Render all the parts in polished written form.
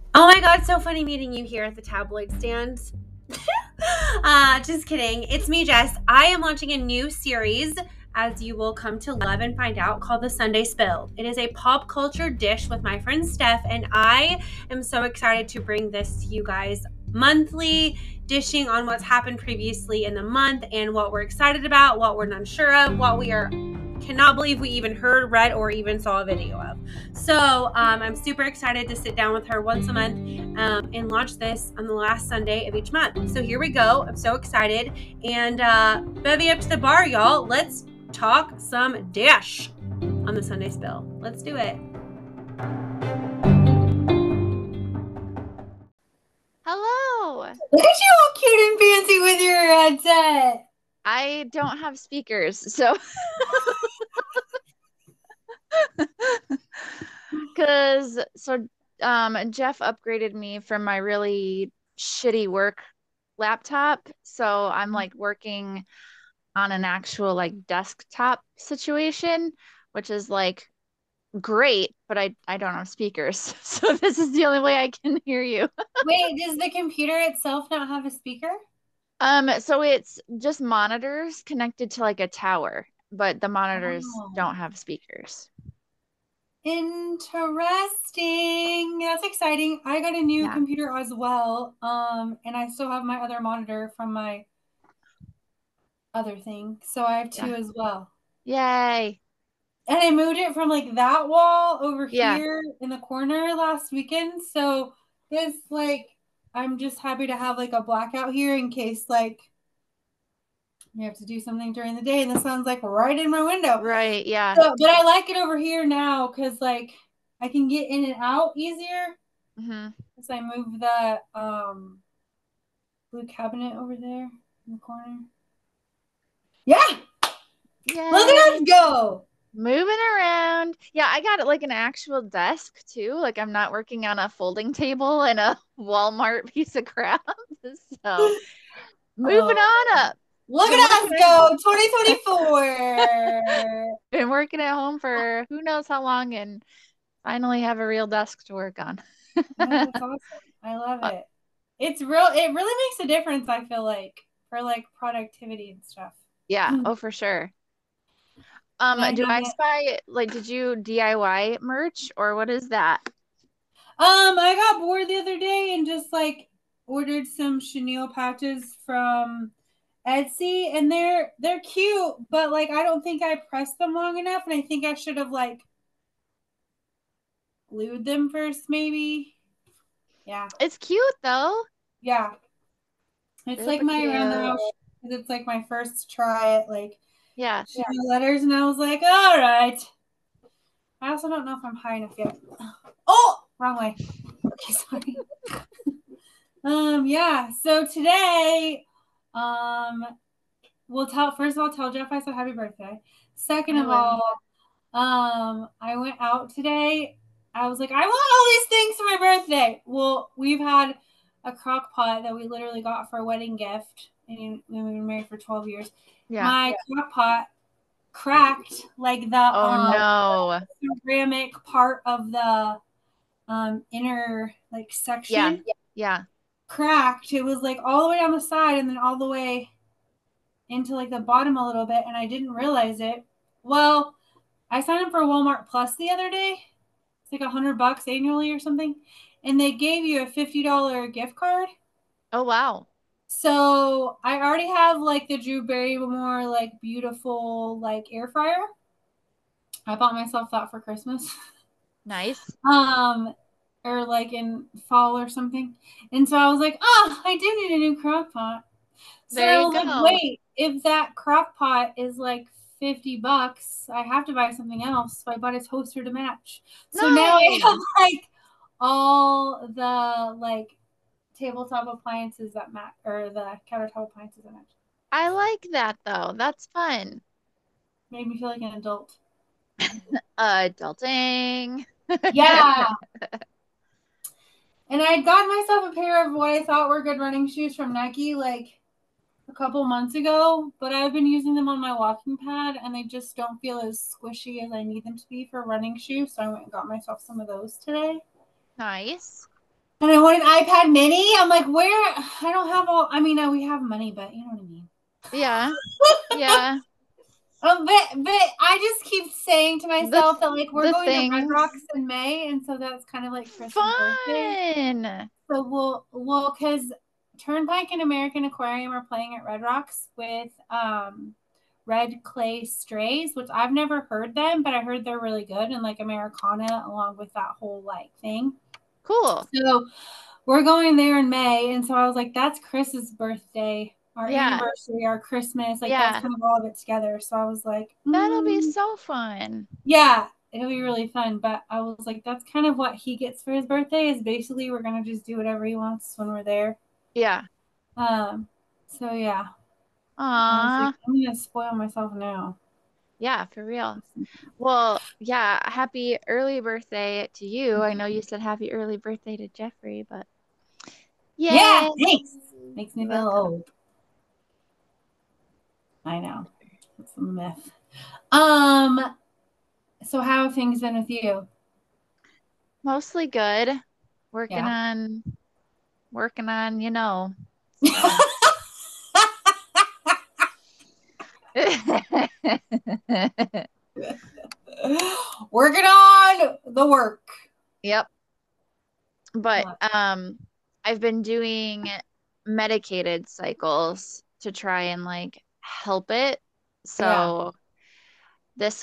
Oh my god, so funny meeting you here at the tabloid stand. Just kidding. It's me, Jess. I am launching a new series, as you will come to love and find out, called The Sunday Spill. It is a pop culture dish with my friend Steph, and I am so excited to bring this to you guys monthly, dishing on what's happened previously in the month and what we're excited about, what we're unsure of, what we are cannot believe we even heard, read, or even saw a video of. So I'm super excited to sit down with her once a month and launch this on the last Sunday of each month. So here we go. I'm so excited. And bevy up to the bar, y'all. Let's talk some dish on the Sunday Spill. Let's do it. Hello. Look at you all cute and fancy with your headset. I don't have speakers, so Jeff upgraded me from my really shitty work laptop, so I'm like working on an actual like desktop situation, which is like great, but I don't have speakers. So this is the only way I can hear you. Wait, does the computer itself not have a speaker? So it's just monitors connected to like a tower, but the monitors Oh. don't have speakers. Interesting. That's exciting. I got a new Yeah. computer as well. And I still have my other monitor from my other thing. So I have Yeah. two as well. Yay. And I moved it from like that wall over Yeah. here in the corner last weekend. So it's like I'm just happy to have like a blackout here in case like we have to do something during the day and the sun's like right in my window. Right. Yeah. So, but I like it over here now because like I can get in and out easier. Hmm. As I move the blue cabinet over there in the corner. Yeah, look at us Yay. go. Moving around. Yeah, I got it like an actual desk too. Like I'm not working on a folding table and a Walmart piece of crap. So moving Oh, on up. look Been at working us at go, 2024. been working at home for who knows how long and finally have a real desk to work on. Oh, that's awesome. I love it. It's real. It really makes a difference. I feel like for like productivity and stuff. Yeah, And oh for sure. I Do have I it. spy like did you DIY merch or what is that? I got bored the other day and just like ordered some chenille patches from Etsy, and they're cute, but like I don't think I pressed them long enough, and I think I should have like glued them first, maybe. Yeah, It's cute though. yeah. It's like Super my around the cute. house. It's like my first try at like Yeah. chenille letters, and I was like, all right. I also don't know if I'm high enough yet. Oh, wrong way. Okay, sorry. Yeah. So today, um, we'll tell first of all, tell Jeff I said happy birthday. Second I of will. all, I went out today. I was like, I want all these things for my birthday. Well, we've had a crock pot that we literally got for a wedding gift, and we've been married for 12 years. Yeah. My crock pot cracked like the Oh no. ceramic part of the inner like Yeah. section Yeah. cracked. It was like all the way down the side and then all the way into like the bottom a little bit, and I didn't realize it. Well, I signed up for Walmart Plus the other day. It's like $100 annually or something, and they gave you a $50 gift card. Oh wow. So I already have like the Drew Barrymore like beautiful like air fryer. I bought myself that for Christmas. Nice. um, or like in fall or something. And so I was like, oh, I do need a new crock pot. So There I you was like, go. wait, if that crock pot is like $50, I have to buy something else. So I bought a toaster to match. So now I have Nice. like all the like tabletop appliances that match, or the countertop appliances that match. I like that though. That's fun. Made me feel like an adult. Adulting. Yeah. And I got myself a pair of what I thought were good running shoes from Nike like a couple months ago, but I've been using them on my walking pad and they just don't feel as squishy as I need them to be for running shoes. So I went and got myself some of those today. Nice. And I want an iPad mini. I'm like, where? I don't have all, I mean, we have money, but you know what I mean. Yeah. Yeah. But I just keep saying to The myself that like we're the going to Red Rocks things in May, and so that's kind of like Chris's birthday. fun. So we'll because Turnpike and American Aquarium are playing at Red Rocks with Red Clay Strays, which I've never heard them, but I heard they're really good and like Americana along with that whole like thing. Cool. So we're going there in May, and so I was like, that's Chris's birthday, our Yeah. anniversary, our Christmas, like that's Yeah. kind of all of it together. So I was like, That'll be so fun. yeah, it'll be really fun. But I was like, that's kind of what he gets for his birthday is basically we're gonna just do whatever he wants when we're there. Yeah. Um, so yeah, I was like, Aw. I'm gonna spoil myself now. Yeah, for real. Well, yeah, happy early birthday to you. I know you said happy early birthday to Jeffrey, but Yeah, yay. thanks. Makes me You're feel welcome. old. I know. It's a myth. Um, so how have things been with you? Mostly good. Working Yeah. on working on, stuff. Working on the work. Yep. But What? I've been doing medicated cycles to try and like help it. Yeah. So this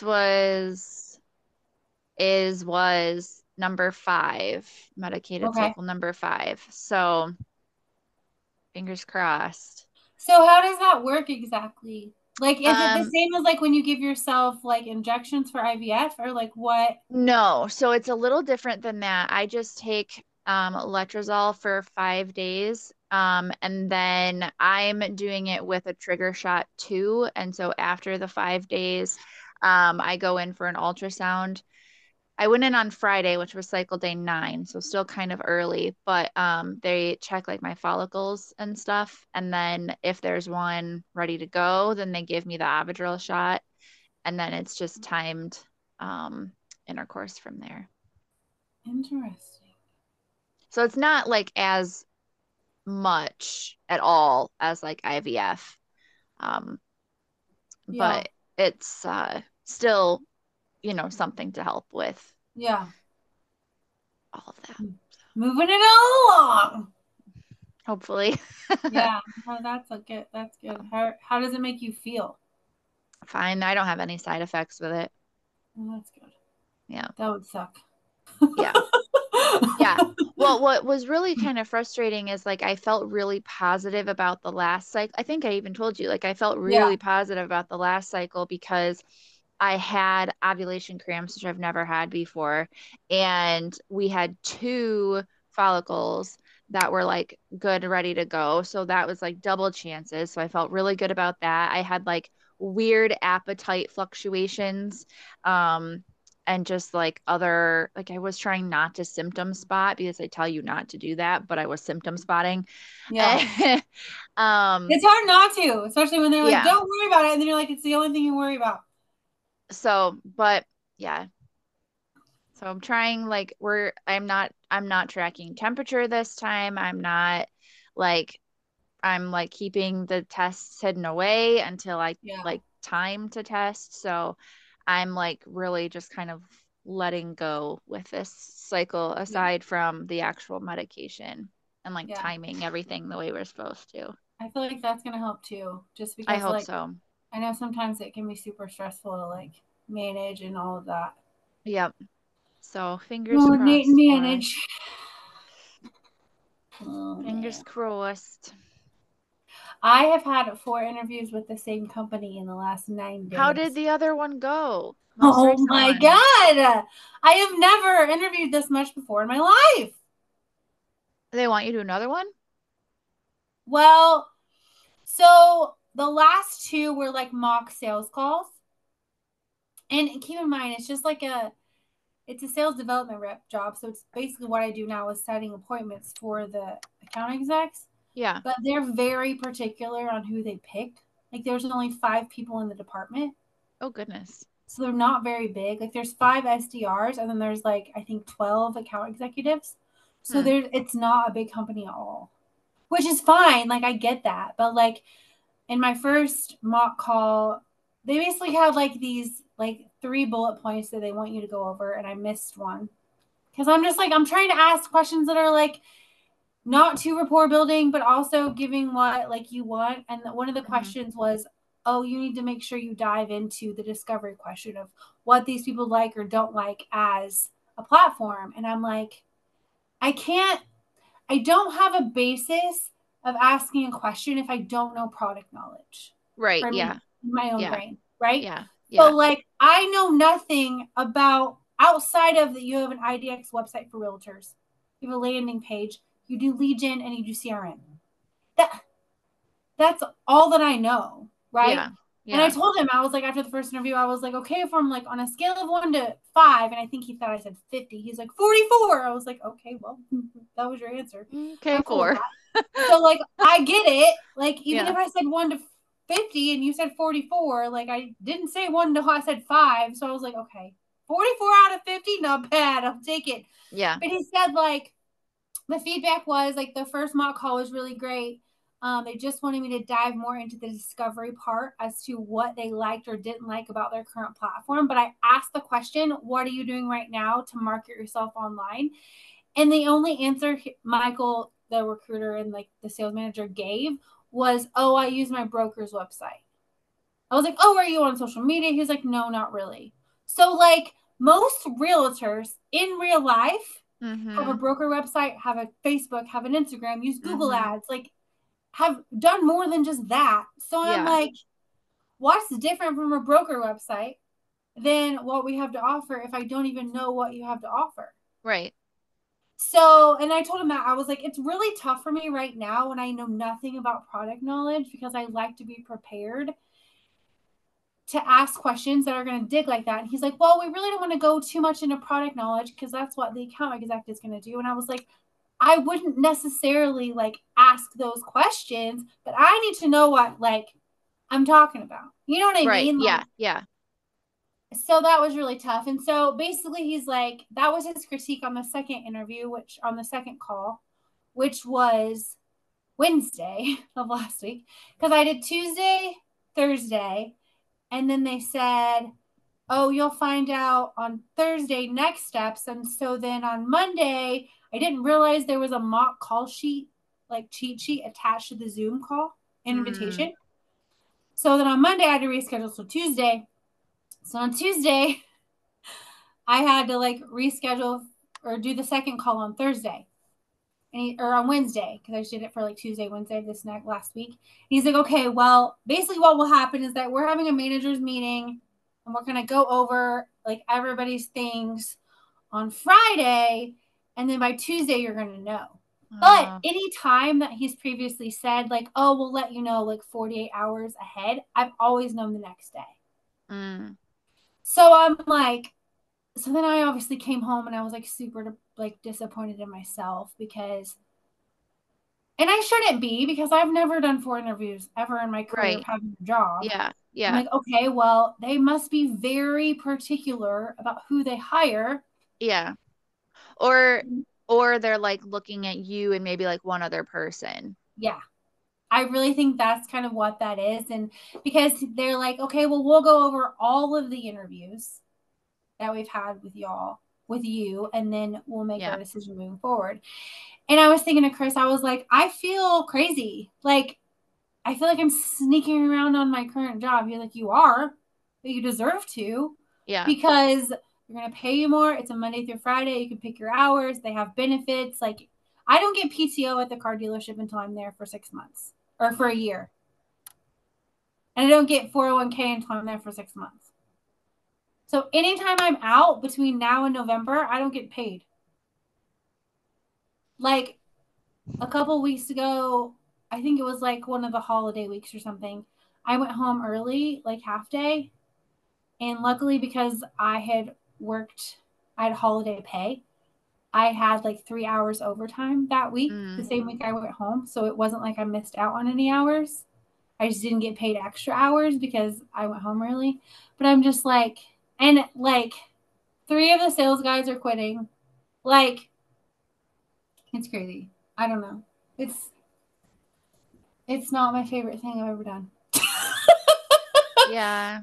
was number 5, medicated Okay. cycle number 5. So fingers crossed. So how does that work exactly? Like, is it the Um, same as like when you give yourself like injections for IVF or like what? no, so it's a little different than that. I just take letrozole for 5 days. And then I'm doing it with a trigger shot too. And so after the 5 days, I go in for an ultrasound. I went in on Friday, which was cycle day 9, so still kind of early, but they check like my follicles and stuff. And then if there's one ready to go, then they give me the Avidril shot, and then it's just timed intercourse from there. Interesting. So it's not like as much at all as like IVF, um, Yeah. but it's still, something to help with Yeah. all of that. Moving it along. Hopefully. Yeah. Oh, that's a good. That's good. How does it make you feel? Fine. I don't have any side effects with it. Oh, that's good. Yeah. That would suck. Yeah. Yeah. Well, what was really kind of frustrating is like I felt really positive about the last cycle. I think I even told you, like I felt Yeah. really positive about the last cycle because I had ovulation cramps, which I've never had before. And we had 2 follicles that were like good, ready to go. So that was like double chances. So I felt really good about that. I had like weird appetite fluctuations. And just like other, like I was trying not to symptom spot because I tell you not to do that, but I was symptom spotting. Yeah. Um, It's hard not to, especially when they're like, yeah. don't worry about it. And then you're like, it's the only thing you worry about. So, but yeah. So I'm trying like I'm not tracking temperature this time. Like I'm like keeping the tests hidden away until I Yeah. like time to test. So I'm like really just kind of letting go with this cycle Yeah. aside from the actual medication and like Yeah. timing everything the way we're supposed to. I feel like that's going to help too. Just I because, hope like, so. I know sometimes it can be super stressful to, like, manage and all of that. Yep. So fingers Coordinate and crossed for us. manage. Oh, Fingers man. crossed. I have had 4 interviews with the same company in the last 9 How did days. the other one go? Most Oh recent my one. God. I have never interviewed this much before in my life. They want you to do another one? Well, so the last 2 were like mock sales calls. And keep in mind, it's a sales development rep job. So it's basically what I do now is setting appointments for the account execs. Yeah. But they're very particular on who they pick. Like there's only 5 people in the department. Oh, goodness. So they're not very big. Like there's 5 SDRs and then there's like I think 12 account executives. So it's not a big company at all, which is fine. Like, I get that. But like in my first mock call, they basically had like these like 3 bullet points that they want you to go over, and I missed one. Because I'm just like, I'm trying to ask questions that are like not too rapport building, but also giving what like you want. And one of the questions was, oh, you need to make sure you dive into the discovery question of what these people like or don't like as a platform. And I'm like, I don't have a basis of asking a question if I don't know product knowledge. Right. For Yeah. me, my own Yeah. brain, right? Yeah. So Yeah. like I know nothing about outside of that you have an IDX website for realtors. You have a landing page, you do lead gen and you do CRM. That that's all that I know, right? Yeah. And I Yeah. told him, I was like, after the first interview, I was like, okay, from like on a scale of 1 to 5, and I think he thought I said 50. He's like 44. I was like, okay, well, that was your answer. Okay, I'm cool with 4. that. So like, I get it. Like, even Yeah. if I said 1 to 50 and you said 44, like I didn't say 1 to, I said 5. So I was like, okay, 44 out of 50, not bad. I'll take it. Yeah. But he said like the feedback was like the first mock call was really great. They just wanted me to dive more into the discovery part as to what they liked or didn't like about their current platform. But I asked the question, what are you doing right now to market yourself online? And the only answer Michael, the recruiter and like the sales manager gave was, oh, I use my broker's website. I was like, oh, are you on social media? He was like, no, not really. So like most realtors in real life have a broker website, have a Facebook, have an Instagram, use Google ads, like have done more than just that. So I'm Yeah. like, what's different from a broker website than what we have to offer if I don't even know what you have to offer? Right. So, and I told him that I was like, it's really tough for me right now when I know nothing about product knowledge because I like to be prepared to ask questions that are going to dig like that. And he's like, well, we really don't want to go too much into product knowledge because that's what the account exec is going to do. And I was like, I wouldn't necessarily like ask those questions, but I need to know what like I'm talking about. You know what I Right. mean? Yeah. Like, Yeah. so that was really tough. And so basically he's like, that was his critique on the second interview, which on the second call, which was Wednesday of last week. Because I did Tuesday, Thursday, and then they said, oh, you'll find out on Thursday next steps. And so then on Monday, I didn't realize there was a mock call sheet, like cheat sheet attached to the Zoom call invitation. So then on Monday, I had to reschedule to Tuesday. So on Tuesday, I had to like reschedule or do the second call on Thursday. Or on Wednesday, because I just did it for like Tuesday, Wednesday, this last week. And he's like, okay, well, basically what will happen is that we're having a managers meeting and we're going to go over like everybody's things on Friday. And then by Tuesday, you're going to know. But any time that he's previously said, like, oh, we'll let you know like 48 hours ahead, I've always known the next day. So I'm like, so then I obviously came home and I was like super like disappointed in myself because, and I shouldn't be because I've never done 4 interviews ever in my career of having a job. Yeah. Yeah. I'm like, okay, well, they must be very particular about who they hire. Yeah. Or they're like looking at you and maybe like one other person. Yeah. I really think that's kind of what that is. And because they're like, okay, well, we'll go over all of the interviews that we've had with y'all, with you, and then we'll make our decision moving forward. And I was thinking to Chris, I was like, I feel crazy. Like, I feel like I'm sneaking around on my current job. You're like, you are, but you deserve to. Yeah. Because they're going to pay you more. It's a Monday through Friday. You can pick your hours. They have benefits. Like, I don't get PTO at the car dealership until I'm there for 6 months or for a year. And I don't get 401k until I'm there for 6 months. So anytime I'm out between now and November, I don't get paid. Like a couple weeks ago, I think it was like one of the holiday weeks or something. I went home early, like half day. And luckily, because I had worked, I had holiday pay. I had like 3 hours overtime that week, the same week I went home. So it wasn't like I missed out on any hours. I just didn't get paid extra hours because I went home early. But I'm just like, and like 3 of the sales guys are quitting. Like, It's crazy. I don't know. It's not my favorite thing I've ever done. Yeah.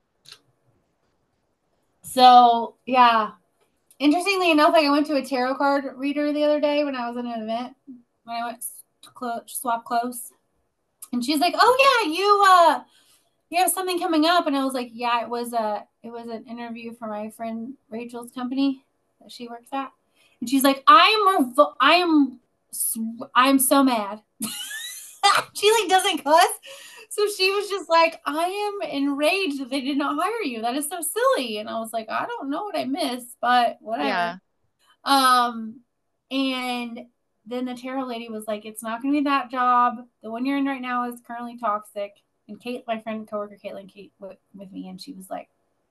So yeah. Interestingly enough, like I went to a tarot card reader the other day when I was at an event. When I went to swap clothes, and she's like, "Oh yeah, you have something coming up," and I was like, "Yeah, it was an interview for my friend Rachel's company that she works at," and she's like, I'm so mad." She like doesn't cuss, so she was just like, "I am enraged that they did not hire you. That is so silly." And I was like, "I don't know what I missed, but whatever." Yeah. And then the tarot lady was like, "It's not going to be that job. The one you're in right now is currently toxic." And Kate, my friend, coworker Caitlin, Kate with me, and she was like,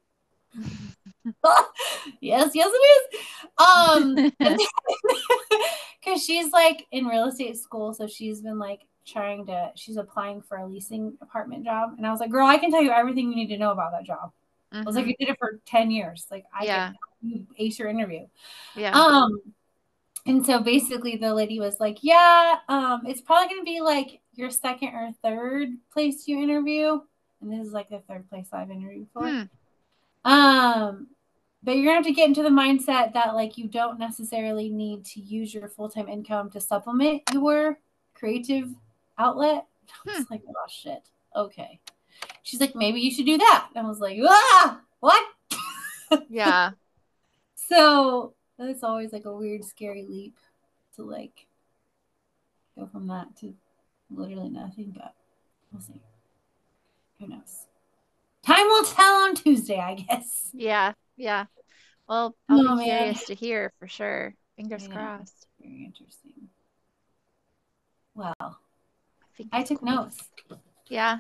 "Yes, yes, it is." Because she's like in real estate school, so she's been like she's applying for a leasing apartment job, and I was like, "Girl, I can tell you everything you need to know about that job." I was like, "I did it for 10 years. Like, I can help you ace your interview." Yeah. And so basically the lady was like, "Yeah, it's probably going to be like your second or third place you interview." And this is like the third place I've interviewed for. But you're going to have to get into the mindset that like you don't necessarily need to use your full-time income to supplement your creative outlet. I was like, "Oh shit. Okay." She's like, "Maybe you should do that." And I was like, "Ah, what?" Yeah. So that's always like a weird, scary leap to like go from that to literally nothing, but we'll see. Who knows? Time will tell on Tuesday, I guess. Yeah. Yeah. Well, I'll be Oh man. curious to hear for sure. Fingers I know. crossed. Very interesting. Well, I think I it's took cool. notes. Yeah.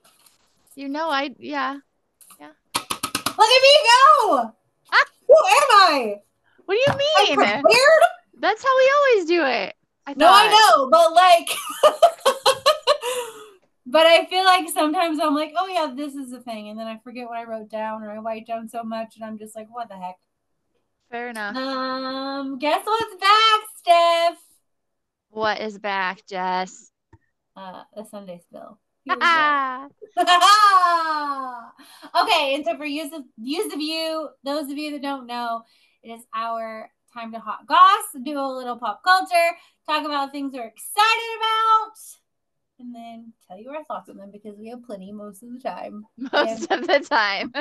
Yeah. Yeah. Look at me go! Ah, Who am I? what do you I'm mean? prepared? That's how we always do it. I No, I thought. know, but like but I feel like sometimes I'm like, "Oh yeah, this is a thing," and then I forget what I wrote down, or I write down so much and I'm just like, "What the heck?" Fair enough. Guess what's back, Steph? What is back, Jess? The Sunday spill. Here we go. Okay, and so for those of you that don't know, it is our time to hot goss, do a little pop culture, talk about things we're excited about, and then tell you our thoughts on them because we have plenty most of the time. Most of the time.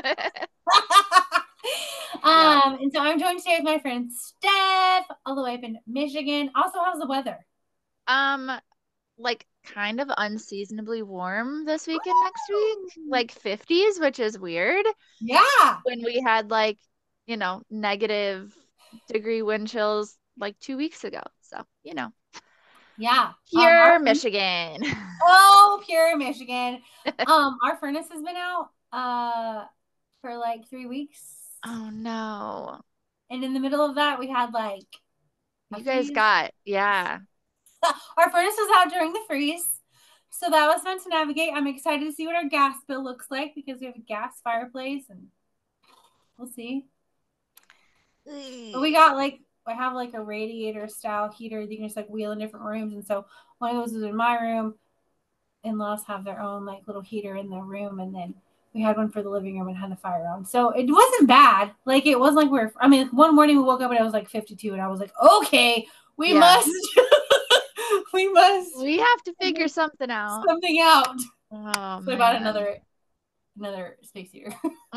And so I'm joined today with my friend Steph, all the way up in Michigan. Also, how's the weather? Like kind of unseasonably warm this weekend next week, like 50s, which is weird. Yeah. When we had like, negative degree wind chills like 2 weeks ago. So, Yeah. pure Michigan. Oh, pure Michigan. Our furnace has been out for like 3 weeks. Oh no. And in the middle of that, we had like You guys got, yeah. Our furnace was out during the freeze. So that was fun to navigate. I'm excited to see what our gas bill looks like because we have a gas fireplace and we'll see. But we got like I have like a radiator style heater that you can just like wheel in different rooms. And so one of those is in my room. In-laws have their own like little heater in their room, and then we had one for the living room and had the fire on. So it wasn't bad. Like it wasn't like one morning we woke up and it was like 52 and I was like, okay, we must we have to figure something out. Oh, so I bought another space heater.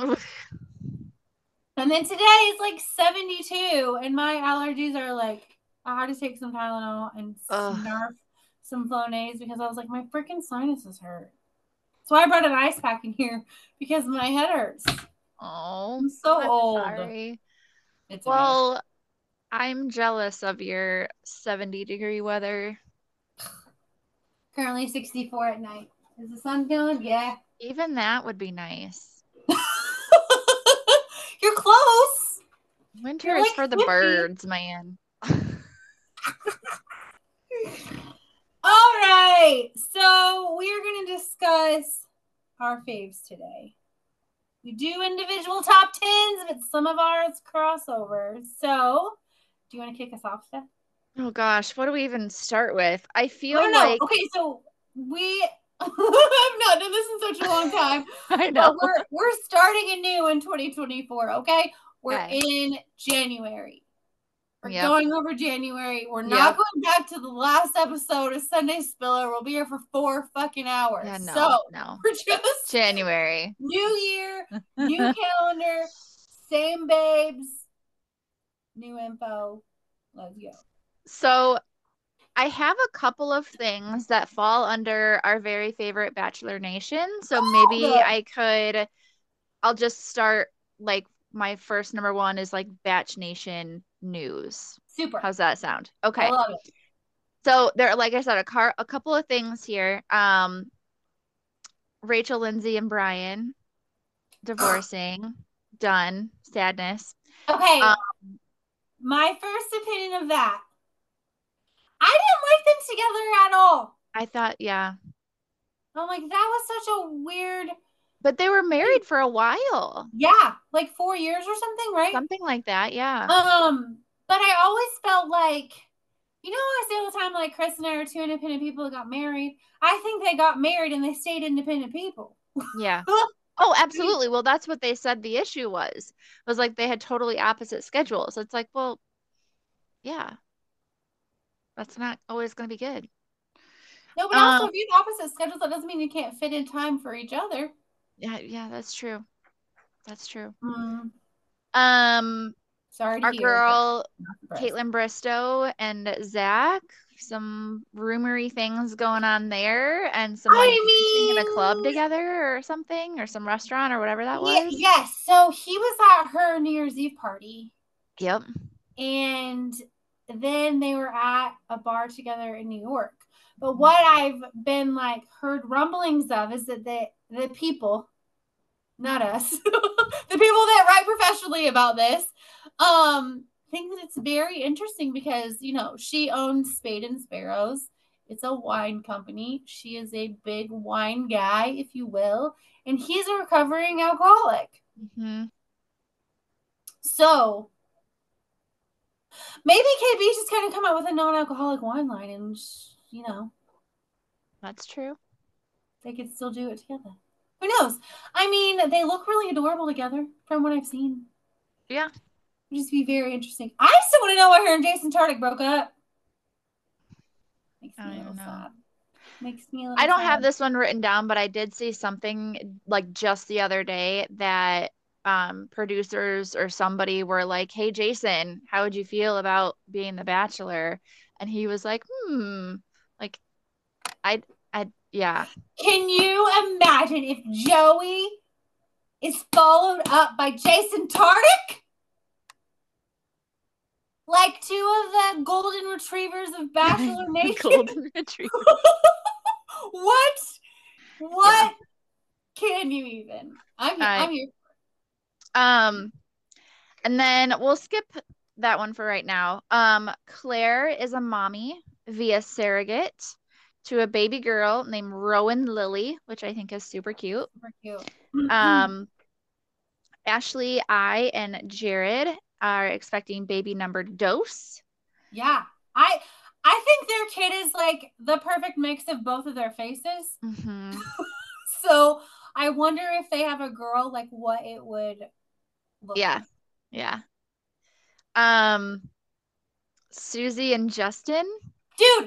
And then today it's like 72 and my allergies are like I had to take some Tylenol and snarf some Flonase because I was like, my freaking sinuses hurt. So I brought an ice pack in here because my head hurts. Oh, I'm so old. Sorry. Well, okay. I'm jealous of your 70-degree weather. Currently 64 at night. Is the sun going? Yeah. Even that would be nice. You're close. Winter is like for the 50. Birds, man. All right. So we are going to discuss our faves today. We do individual top 10s, but some of ours crossovers. So do you want to kick us off, Steph? Oh gosh, what do we even start with? I I feel don't know. like Okay, so we have not done this in such a long time, I know. but we're starting anew in 2024. Okay, we're Okay. in January. We're Yep. going over January. We're not Yep. going back to the last episode of Sunday Spiller. We'll be here for 4 fucking hours. Yeah, So no. we're just January. new year, new calendar, same babes, new info. Let's go. So I have a couple of things that fall under our very favorite Bachelor Nation. So maybe Good. I'll just start like my first number one is like Batch Nation news. Super. How's that sound? I Okay. love it. So there, like I said, a couple of things here. Rachel, Lindsay, and Brian divorcing. Done. Sadness. Okay, Um, my first opinion of that. I didn't like them together at all. I thought, yeah. I'm like, that was such a weird. But they were married for a while. Yeah, like 4 years or something, right? Something like that, yeah. But I always felt like, I say all the time, like Chris and I are two independent people that got married. I think they got married and they stayed independent people. Yeah. Oh, absolutely. Well, that's what they said the issue was like they had totally opposite schedules. It's like, well, yeah, that's not always going to be good. No, but Um, also if you have opposite schedules, that doesn't mean you can't fit in time for each other. yeah, yeah, that's true. That's true. Mm, Um, sorry to our hear, but girl not surprised. Caitlin Bristow and Zach, some rumory things going on there, and some like I dancing in a club mean, together or something, or some restaurant or whatever that yeah, was. yes. So he was at her New Year's Eve party, Yep. and then they were at a bar together in New York. But what I've been like heard rumblings of is that the people, not us, the people that write professionally about this, think that it's very interesting because she owns Spade and Sparrows. It's a wine company. She is a big wine guy, if you will, and he's a recovering alcoholic. Hmm. So maybe KB's just kind of come out with a non-alcoholic wine line, and That's true. they could still do it together. Who knows? I mean, they look really adorable together from what I've seen. Yeah. It'd just be very interesting. I still want to know why her and Jason Tartick broke up. Makes I me a don't little even know. sad. Makes me a I little don't have sad. this one written down, but I did see something like just the other day that producers or somebody were like, "Hey Jason, how would you feel about being the Bachelor?" And he was like, like yeah, Can you imagine if Joey is followed up by Jason Tartick? Like two of the golden retrievers of Bachelor the Nation? golden retriever. What? Yeah. What can you even? I I'm here. um, and then we'll skip that one for right now. Claire is a mommy via surrogate to a baby girl named Rowan Lily, which I think is super cute. Super cute. Ashley, I, and Jared are expecting baby number Dose. Yeah. I think their kid is like the perfect mix of both of their faces. Mm-hmm. So I wonder if they have a girl, like what it would look Yeah. like. Yeah. Um, Susie and Justin. Dude.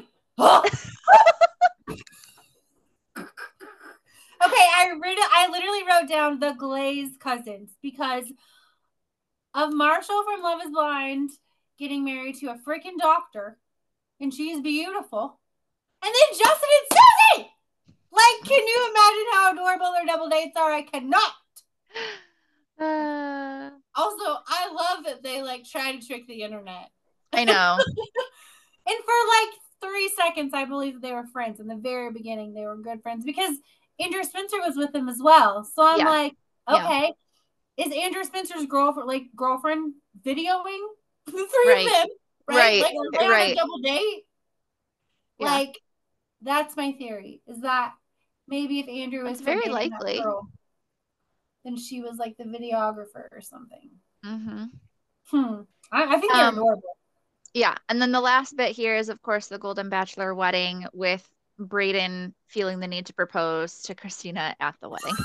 Okay, I literally wrote down the Glaze cousins because of Marshall from Love is Blind getting married to a freaking doctor, and she's beautiful. And then Justin and Susie! Like, can you imagine how adorable their double dates are? I cannot. Also, I love that they like try to trick the internet. I know. And for like 3 seconds, I believe that they were friends. In the very beginning, they were good friends because Andrew Spencer was with them as well. So I'm Yeah. like, Yeah. okay, is Andrew Spencer's girlfriend videoing the three Right. of them? Right. Like, are they on Right. a double date? Yeah. Like, that's my theory. Is that maybe if Andrew was That's still very dating that likely. girl, then she was like the videographer or something. Mm-hmm. I think they're adorable. Yeah. And then the last bit here is, of course, the Golden Bachelor wedding with Brayden feeling the need to propose to Christina at the wedding.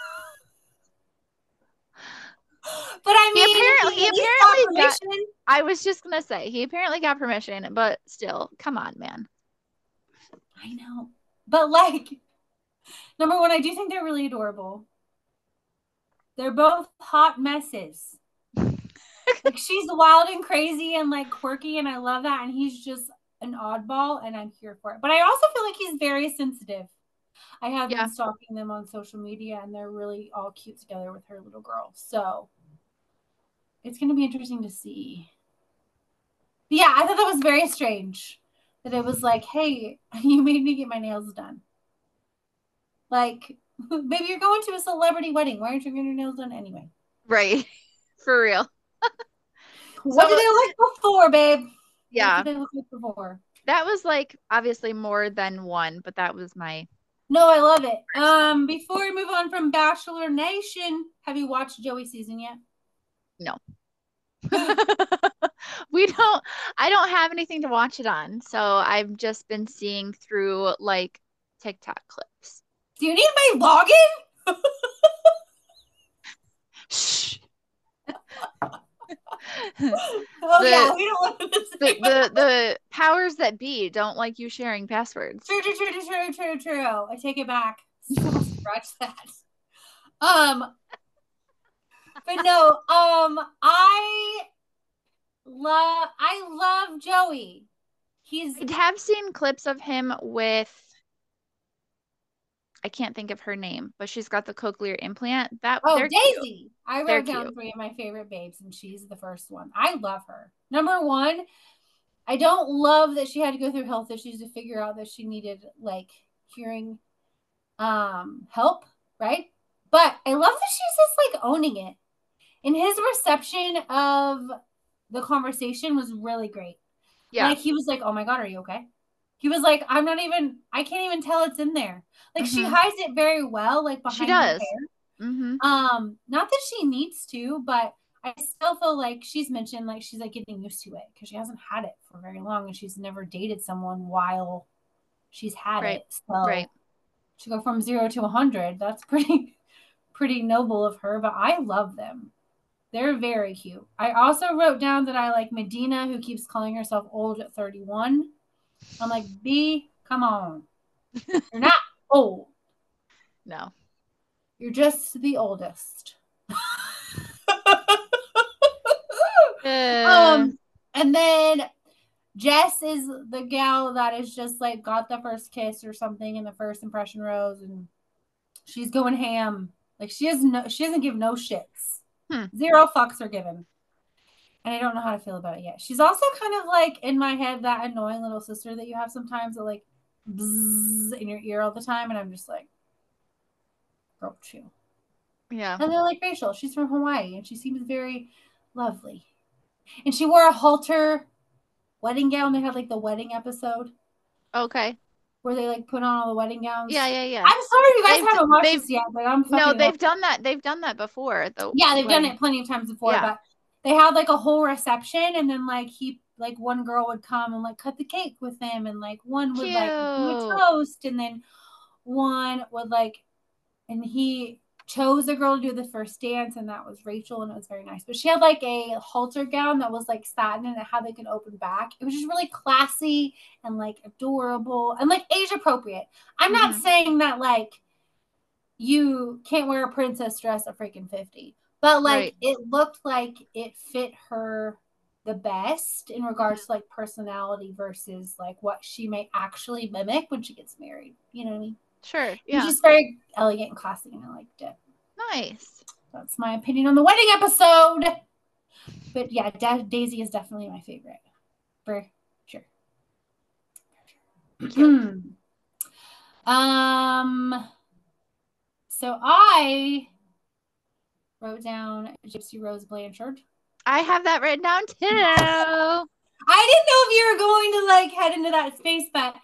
But I He mean, apparently he he at least got apparently got permission. I was just gonna say he apparently got permission, but still, come on, man. I know. But like, number one, I do think they're really adorable. They're both hot messes. Like she's wild and crazy and like quirky, and I love that. And he's just an oddball, and I'm here for it. But I also feel like he's very sensitive. I have been Yeah, stalking them on social media, and they're really all cute together with her little girl. So it's going to be interesting to see. But yeah, I thought that was very strange that it was like, hey, you made me get my nails done. Like, baby, you're going to a celebrity wedding. Why aren't you getting your nails done anyway? right. For real. What did So they look before, babe? What did yeah, they look like before? that was like obviously more than one, but that was my No, I love it. first one. Before we move on from Bachelor Nation, have you watched Joey season yet? No. We don't I don't have anything to watch it on, so I've just been seeing through like TikTok clips. Do you need my login? Shh. Oh The yeah, we don't want this. the powers that be don't like you sharing passwords. True. I take it back. Scratch that. Um, but no, I love Joey. He's I have seen clips of him with I can't think of her name, but she's got the cochlear implant. That oh they're cute. Daisy. I They're wrote down cute. three of my favorite babes, and she's the first one. I love her. Number one, I don't love that she had to go through health issues to figure out that she needed like hearing help, right? But I love that she's just like owning it. And his reception of the conversation was really great. Yeah. Like he was like, "Oh my god, are you okay?" He was like, I can't even tell it's in there." Like she Hmm. hides it very well, like She behind her does. hair. Hmm. Not that she needs to, but I still feel like she's mentioned like she's like getting used to it because she hasn't had it for very long and she's never dated someone while she's had Right. it. So Right. to go from 0 to 100, that's pretty noble of her. But I love them. They're very cute. I also wrote down that I like Medina, who keeps calling herself old at 31. I'm like, B, come on. You're not old. No. You're just the oldest. Uh, um, and then Jess is the gal that is just like got the first kiss or something in the first impression rose, and she's going ham. Like she doesn't give no shits. hmm. Zero fucks are given. And I don't know how to feel about it yet. She's also kind of like in my head that annoying little sister that you have sometimes that like bzzz in your ear all the time, and I'm just like, girl, chill. Yeah. And then like Rachel, she's from Hawaii, and she seems very lovely. And she wore a halter wedding gown. They had like the wedding episode Okay. where they like put on all the wedding Yeah, gowns. yeah, yeah. I'm sorry you guys haven't watched They've this yet, but I'm no, fucking it up. they've done that before. The Yeah, they've done wedding. it plenty of times before, Yeah. but they had like a whole reception, and then like one girl would come and like cut the cake with him, and like one would like do a Cute. toast, and then one would like, and he chose a girl to do the first dance, and that was Rachel, and it was very nice. But she had like a halter gown that was like satin, and it had like an open back. It was just really classy and like adorable and like age appropriate. I'm not Hmm. saying that like you can't wear a princess dress at freaking 50, but like Right. it looked like it fit her the best in regards Mhm. to like personality versus like what she may actually mimic when she gets married. You know what I mean? Sure. It was Yeah. just very elegant and classy, and I liked it. Nice. That's my opinion on the wedding episode. But yeah, Daisy is definitely my favorite for sure. Cute. um, so I wrote down Gypsy Rose Blanchard. I have that written down too. I didn't know if you were going to like head into that space, but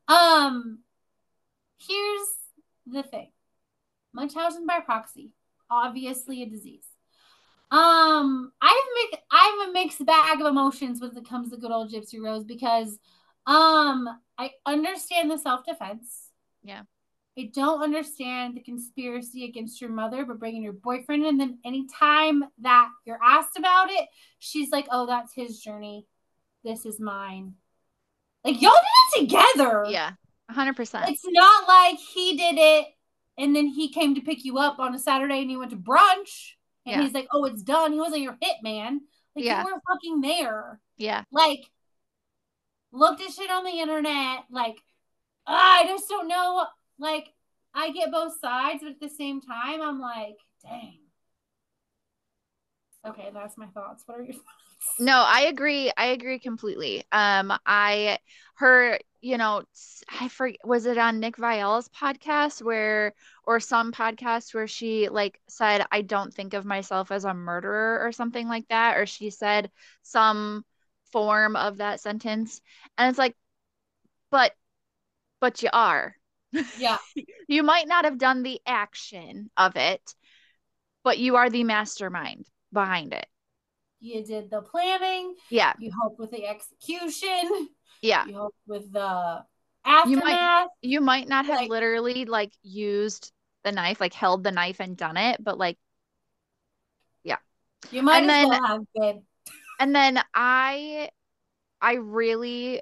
here's the thing. Munchausen by proxy, obviously a disease. I have a mixed bag of emotions when it comes to good old Gypsy Rose because I understand the self-defense. Yeah. I don't understand the conspiracy against your mother, but bringing your boyfriend in. And then anytime that you're asked about it, she's like, oh, that's his journey. This is mine. Like, y'all did it together. Yeah. 100%. It's not like he did it and then he came to pick you up on a Saturday and you went to brunch and he's like, oh, it's done. He wasn't your hit man. Like, you weren't fucking there. Yeah. Like, looked at shit on the internet. Like, I just don't know. Like, I get both sides, but at the same time, I'm like, dang. Okay, that's my thoughts. What are your thoughts? No, I agree. I agree completely. Her, I forget, was it on Nick Viall's podcast or some podcast where she like said, I don't think of myself as a murderer or something like that, or she said some form of that sentence. And it's like, but you are. Yeah. You might not have done the action of it, but you are the mastermind behind it. You did the planning. Yeah. You helped with the execution. Yeah. You helped with the aftermath. You might not have literally like used the knife, like held the knife and done it, but like, yeah. You might as well have been. And then I really,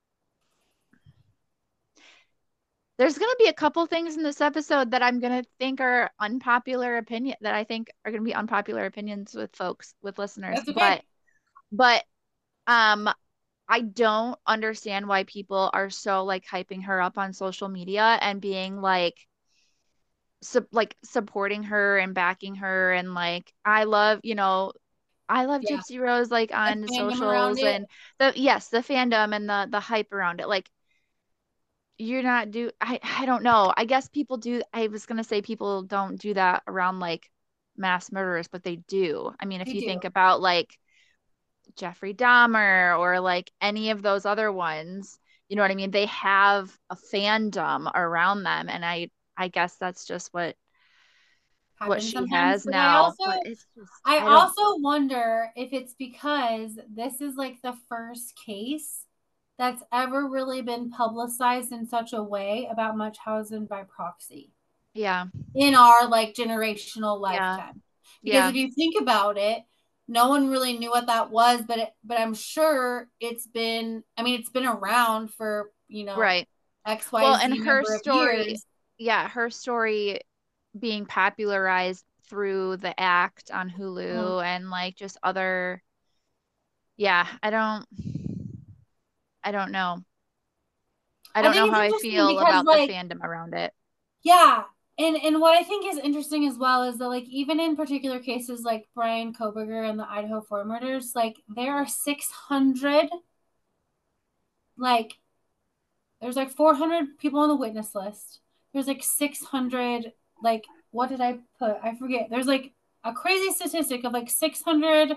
there's going to be a couple things in this episode that I'm going to think are unpopular opinion that I think are going to be unpopular opinions with folks, with listeners. That's okay. But I don't understand why people are so like hyping her up on social media and being like supporting her and backing her and like I love Gypsy Rose like on the socials and the fandom and the hype around it. Like you're not I don't know. I guess people do. I was gonna say people don't do that around like mass murderers, but they do. I mean, if you think about like Jeffrey Dahmer or like any of those other ones, you know what I mean? They have a fandom around them, and I guess that's just what she has now. I also wonder if it's because this is like the first case that's ever really been publicized in such a way about Munchausen by proxy. Yeah. In our like generational lifetime. Because if you think about it, no one really knew what that was, but I'm sure it's been around for, right. XYZ well, and her story, her story being popularized through The Act on Hulu and like just other, I don't know. I don't know how I feel about the fandom around it. Yeah. And what I think is interesting as well is that like even in particular cases like Bryan Kohberger and the Idaho 4 murders, like there are 600, like there's like 400 people on the witness list. There's like 600, like what did I put? I forget. There's like a crazy statistic of like 600.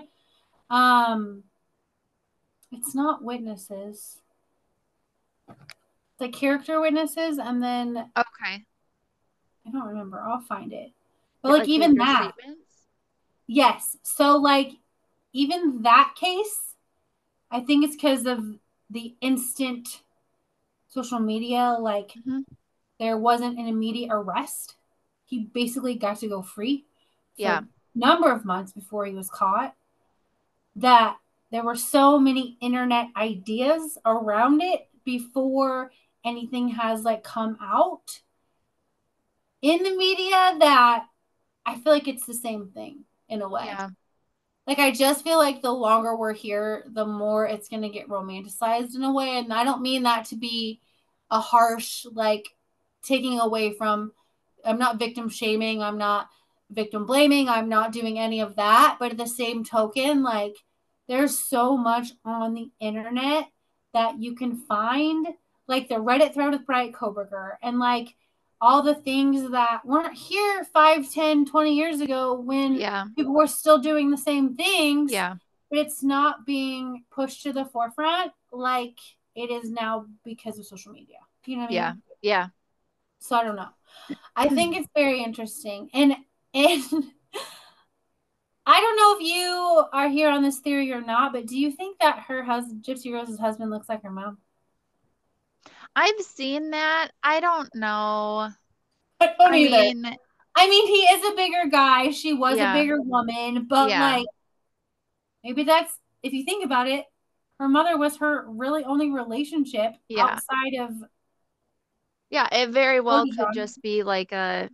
It's not witnesses. It's like character witnesses, and then okay. I don't remember. I'll find it. But like even that. Statements? Yes. So like even that case, I think it's because of the instant social media. Like there wasn't an immediate arrest. He basically got to go free for a number of months before he was caught. That there were so many internet ideas around it before anything has like come out in the media that I feel like it's the same thing in a way. Yeah. Like I just feel like the longer we're here, the more it's going to get romanticized in a way. And I don't mean that to be a harsh, like taking away from, I'm not victim shaming. I'm not victim blaming. I'm not doing any of that. But at the same token, like there's so much on the internet that you can find, like the Reddit thread with Bryan Kohberger and like all the things that weren't here 5, 10, 20 years ago when people were still doing the same things. Yeah. But it's not being pushed to the forefront like it is now because of social media. You know what I mean? Yeah. So I don't know. I think it's very interesting. And I don't know if you are here on this theory or not, but do you think that her husband, Gypsy Rose's husband, looks like her mom? I've seen that. I don't know. I don't I either. mean, He is a bigger guy. She was a yeah. bigger woman, but Yeah. like maybe that's, if you think about it, her mother was her really only relationship outside of. Yeah, it very well could just be like a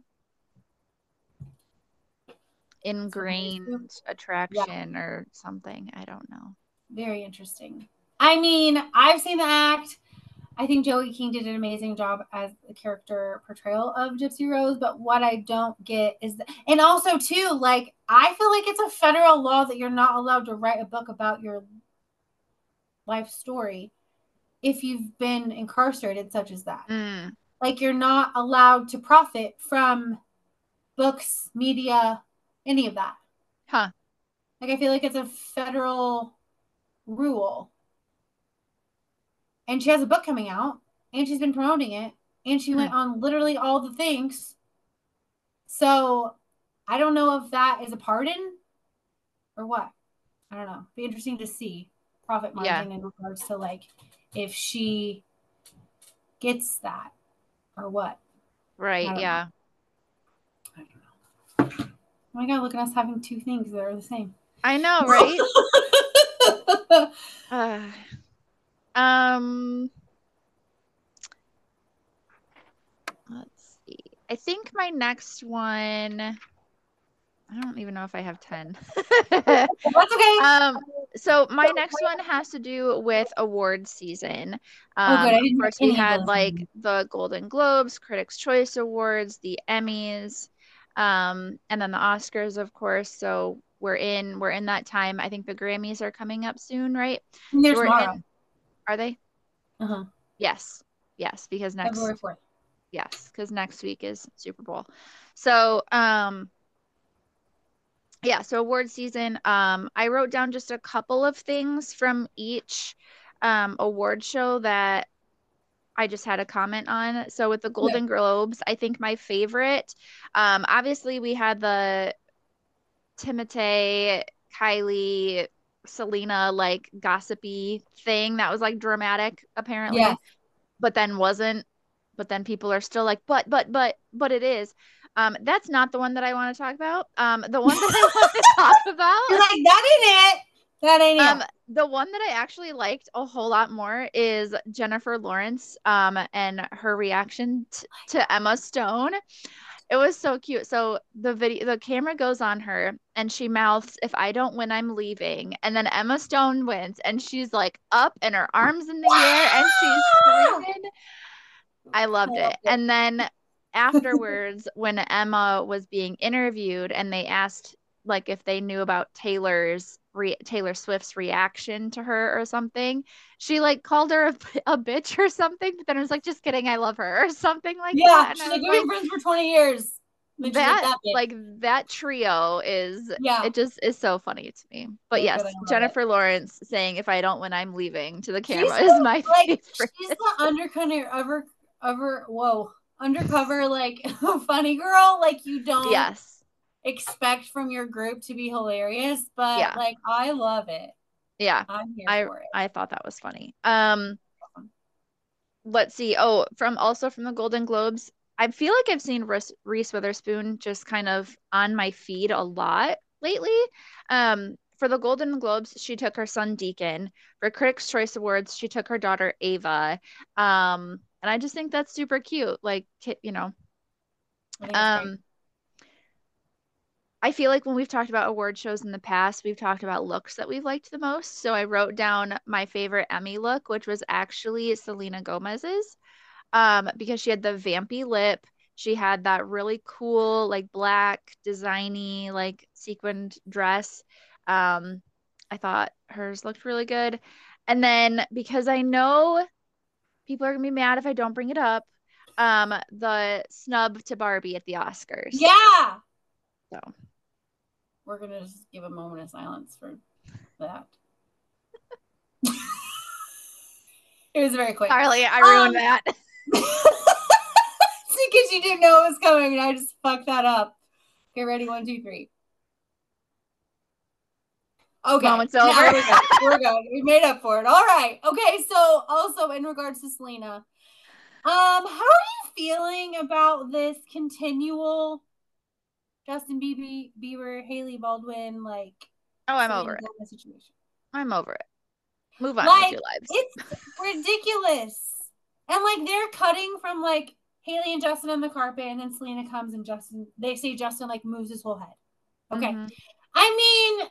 ingrained attraction or something. I don't know. Very interesting. I mean, I've seen the act. I think Joey King did an amazing job as the character portrayal of Gypsy Rose, but what I don't get is and also too, like, I feel like it's a federal law that you're not allowed to write a book about your life story if you've been incarcerated, such as that. Like, you're not allowed to profit from books, media, any of that. Huh. Like, I feel like it's a federal rule. And she has a book coming out, and she's been promoting it, and she went on literally all the things. So I don't know if that is a pardon or what. I don't know. Be interesting to see profit margin in regards to like if she gets that or what. Right. Yeah. I don't know. Oh my God, look at us having two things that are the same. I know, right? Let's see. I think my next one, I don't even know if I have 10. That's okay. So my next one has to do with award season. Good. Of course, we had like the Golden Globes, Critics' Choice Awards, the Emmys, and then the Oscars, of course. So we're in that time. I think the Grammys are coming up soon, right? There's tomorrow. Are they? Uh-huh. Yes, because February 4th. Yes, because next week is Super Bowl. So, yeah, so award season. I wrote down just a couple of things from each award show that I just had a comment on. So with the Golden Globes, I think my favorite, obviously we had the Timothée, Kylie, Selena like gossipy thing that was like dramatic apparently, but then wasn't. But then people are still like, but it is. That's not the one that I want to talk about. The one that I want to talk about. You're like, that ain't it. That ain't it. The one that I actually liked a whole lot more is Jennifer Lawrence and her reaction to Emma Stone. It was so cute. So the camera goes on her and she mouths, "If I don't win, I'm leaving." And then Emma Stone wins and she's like up and her arms in the air and she's screaming. I loved it. And then afterwards, when Emma was being interviewed and they asked like if they knew about Taylor Swift's reaction to her or something, she like called her a bitch or something, but then it was like, just kidding, I love her or something like that. And she's like, we've been friends for 20 years. That trio is it just is so funny to me. But yes, Jennifer Lawrence saying, "If I don't win, I'm leaving" to the camera is my favorite. She's the undercover like funny girl, like you don't expect from your group to be hilarious, but like I love it. I'm here for it. I thought that was funny. Let's see. From the Golden Globes, I feel like I've seen Reese Witherspoon just kind of on my feed a lot lately. For the Golden Globes, she took her son Deacon. For Critics' Choice Awards, she took her daughter Ava. And I just think that's super cute. Like, you know, I feel like when we've talked about award shows in the past, we've talked about looks that we've liked the most. So I wrote down my favorite Emmy look, which was actually Selena Gomez's, because she had the vampy lip. She had that really cool, like black, designy, like sequined dress. I thought hers looked really good. And then because I know people are gonna be mad if I don't bring it up, the snub to Barbie at the Oscars. Yeah. So we're gonna just give a moment of silence for that. It was very quick. Carly, I ruined that. Because you didn't know it was coming and I just fucked that up. Get ready, 1, 2, 3. Okay. Moment's over. We're good. We're good. We made up for it. All right. Okay. So also in regards to Selena, how are you feeling about this continual Justin Bieber, Hailey Baldwin, like? Oh, I'm Selena over it. Gomez situation? I'm over it. Move on with your lives. It's ridiculous. And like they're cutting from like Hailey and Justin on the carpet, and then Selena comes and they say Justin like moves his whole head. Okay. Mm-hmm. I mean,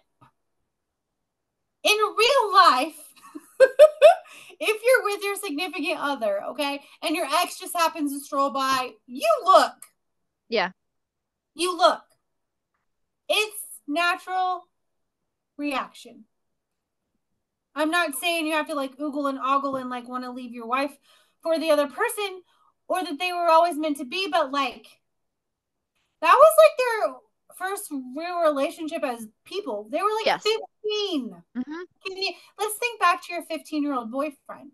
in real life, if you're with your significant other, okay, and your ex just happens to stroll by, you look. Yeah. You look. It's natural reaction. I'm not saying you have to like oogle and ogle and like want to leave your wife for the other person or that they were always meant to be, but like that was like their first real relationship as people. They were like 15. Mm-hmm. Let's think back to your 15-year-old boyfriend.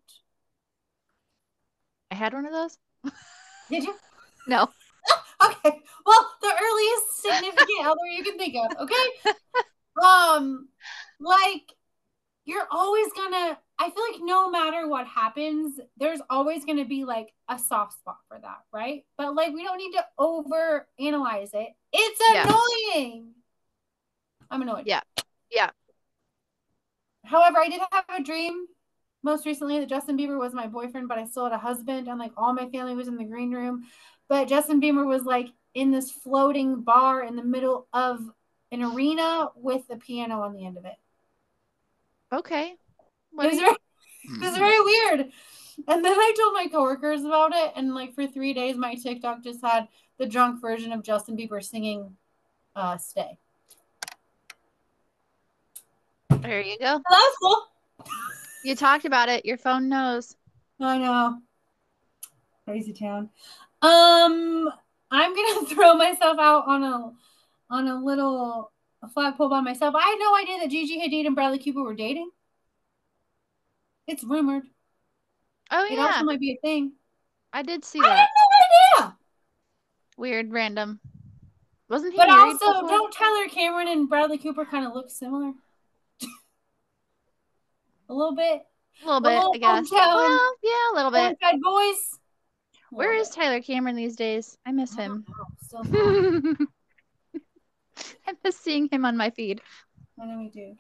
I had one of those. Did you? No. Okay. Well, the earliest significant other you can think of. Okay. Like you're always gonna, I feel like no matter what happens, there's always gonna be like a soft spot for that, right? But like we don't need to over analyze it. It's annoying. I'm annoyed. Yeah. Yeah. However, I did have a dream most recently that Justin Bieber was my boyfriend, but I still had a husband, and like all my family was in the green room. But Justin Bieber was like in this floating bar in the middle of an arena with a piano on the end of it. Okay. It was very weird. And then I told my coworkers about it, and like for 3 days, my TikTok just had the drunk version of Justin Bieber singing "Stay." There you go. That's cool. You talked about it. Your phone knows. I know. Crazy town. I'm gonna throw myself out on a little flagpole by myself. I had no idea that Gigi Hadid and Bradley Cooper were dating. It's rumored. Oh yeah. It also might be a thing. I did see that. I had no idea. Weird, random. Wasn't he But married also, before? don't Tyler Cameron and Bradley Cooper kind of look similar? A little bit. A little bit, I guess. Well, yeah, a little bit. Bad boys. Where is Tyler Cameron these days? I miss him. Still not. I miss seeing him on my feed. I know we do.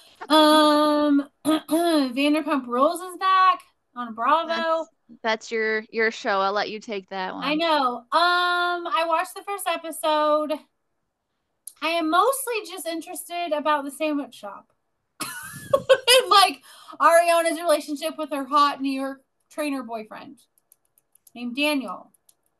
Vanderpump Rules is back on Bravo. That's your show. I'll let you take that one. I know. I watched the first episode. I am mostly just interested about the sandwich shop. And like Ariana's relationship with her hot New York trainer boyfriend named Daniel.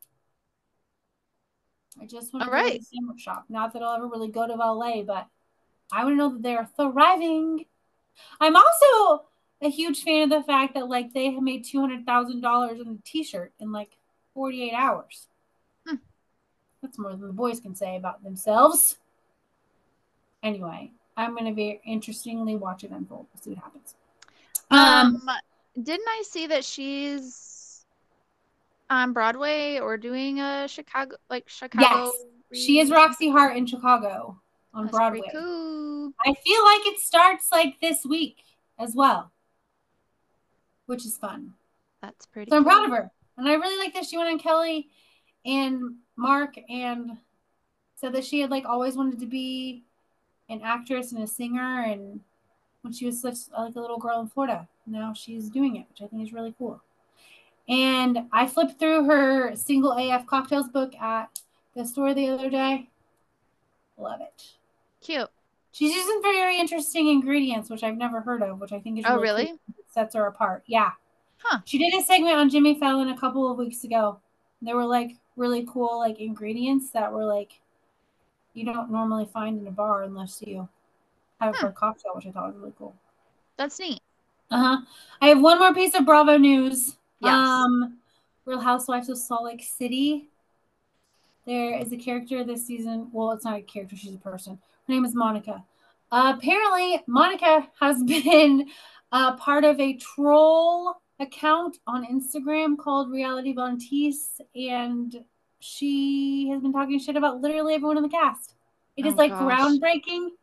I just want to go to the sandwich shop. Not that I'll ever really go to LA, but I want to know that they're thriving. I'm also a huge fan of the fact that like they have made $200,000 in a t-shirt in like 48 hours. That's more than the boys can say about themselves. Anyway, I'm going to be interestingly watch it unfold. We'll see what happens. Didn't I see that she's on Broadway or doing a Chicago? Yes, she is Roxy Hart in Chicago on Broadway. Pretty cool. I feel like it starts like this week as well, which is fun. That's pretty. So I'm proud of her, and I really like that she went on Kelly and Mark and said that she had like always wanted to be an actress and a singer, and when she was such like a little girl in Florida, now she's doing it, which I think is really cool. And I flipped through her Single AF Cocktails book at the store the other day. Love it. Cute. She's using very interesting ingredients, which I've never heard of, which I think is really cool. It sets her apart. Yeah. Huh. She did a segment on Jimmy Fallon a couple of weeks ago. There were like really cool like ingredients that were like you don't normally find in a bar unless you have it for a cocktail, which I thought was really cool. That's neat. I have one more piece of Bravo news. Yes. Real Housewives of Salt Lake City. There is a character this season. Well, it's not a character. She's a person. Her name is Monica. Apparently, Monica has been part of a troll account on Instagram called Reality Vontice, and she has been talking shit about literally everyone in the cast. It is like groundbreaking.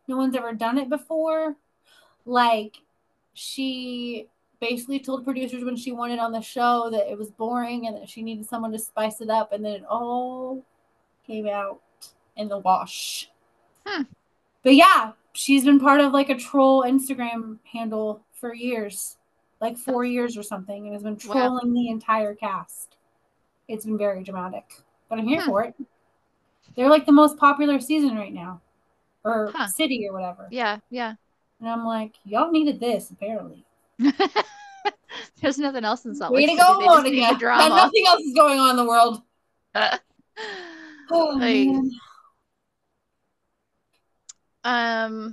No one's ever done it before. Like, she basically told producers when she wanted on the show that it was boring and that she needed someone to spice it up, and then it all came out in the wash. But yeah, she's been part of like a troll Instagram handle for years, like 4 years or something, and has been trolling the entire cast. It's been very dramatic, but I'm here for it. They're like the most popular season right now, or city or whatever. Yeah, yeah. And I'm like, y'all needed this apparently. There's nothing else in Salt Way Lake to City. go, They just need the drama. Nothing else is going on in the world. Oh man.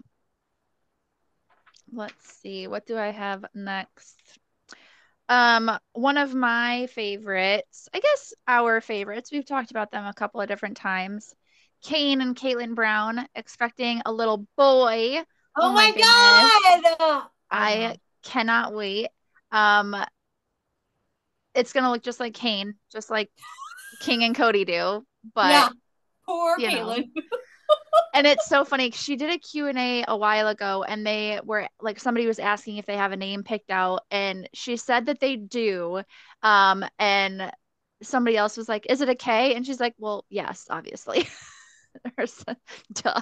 Let's see. What do I have next? One of my favorites, I guess our favorites, we've talked about them a couple of different times. Kane and Caitlin Brown expecting a little boy. Oh my God. I cannot wait. It's gonna look just like Kane, just like King and Cody do. But yeah, poor Caitlin. And it's so funny. She did a Q&A a while ago, and they were like, somebody was asking if they have a name picked out, and she said that they do. And somebody else was like, "Is it a K?" And she's like, "Well, yes, obviously." Duh.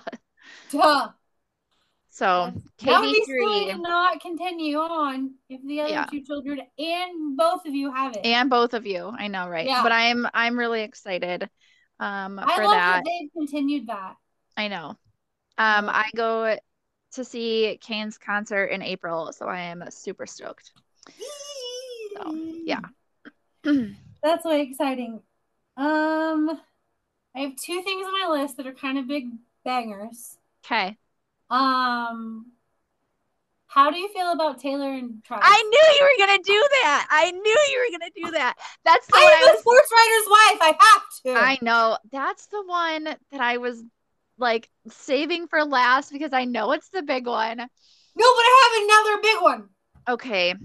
So KB3 did not continue on if the other two children and both of you have it. And both of you, I know, right? Yeah. But I'm really excited. I love that they've continued that. I know. I go to see Kane's concert in April, so I am super stoked. So yeah. That's way exciting. I have two things on my list that are kind of big bangers. Okay. How do you feel about Taylor and Travis? I knew you were gonna do that. That's the one I'm a sports writer's wife. I have to. I know. That's the one that I was like saving for last because I know it's the big one. No, but I have another big one. Okay.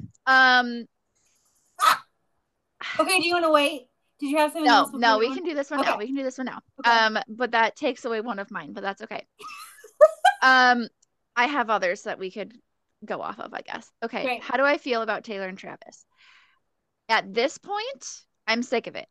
Okay, do you want to wait? Did you have something else? No, we can do this one now. We can do this one now. Okay. But that takes away one of mine, but that's okay. I have others that we could go off of, I guess. Okay. Great. How do I feel about Taylor and Travis? At this point, I'm sick of it.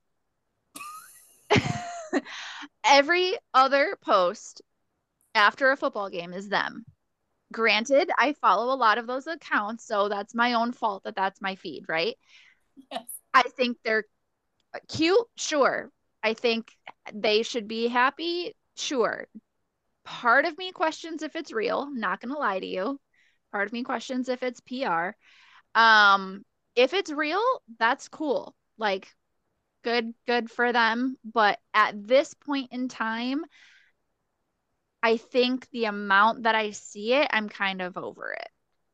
Every other post after a football game is them. Granted, I follow a lot of those accounts, so that's my own fault that that's my feed, right? Yes. I think they're cute, sure. I think they should be happy, sure. Part of me questions if it's real, not gonna lie to you. Part of me questions if it's PR. If it's real, that's cool. Like, good for them. But at this point in time, I think the amount that I see it, I'm kind of over it.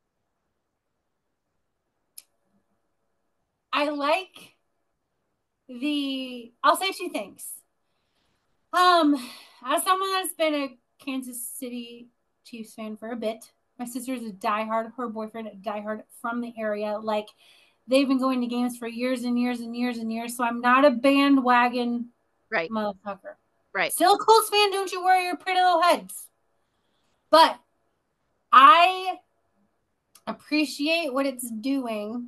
I'll say two things. As someone that's been a Kansas City Chiefs fan for a bit, my sister's a diehard, her boyfriend a diehard from the area. Like, they've been going to games for years and years and years and years. So I'm not a bandwagon motherfucker. Right. Still a Colts fan, don't you worry your pretty little heads. But I appreciate what it's doing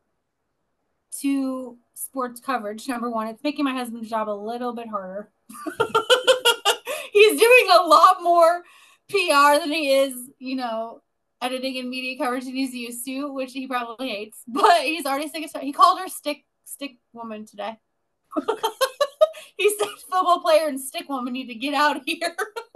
to sports coverage. Number one, it's making my husband's job a little bit harder. He's doing a lot more PR than he is, editing and media coverage than he's used to, which he probably hates. But he's already sick of it. He called her stick woman today. He said football player and stick woman need to get out of here.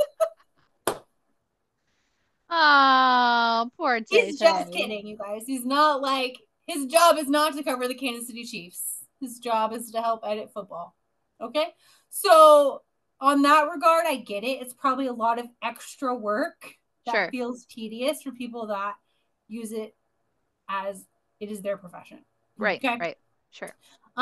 Oh, poor Tay. He's just kidding, you guys. He's not like, his job is not to cover the Kansas City Chiefs. His job is to help edit football. Okay? So on that regard, I get it. It's probably a lot of extra work that feels tedious for people that use it as it is their profession. Right. Okay? Right. Sure.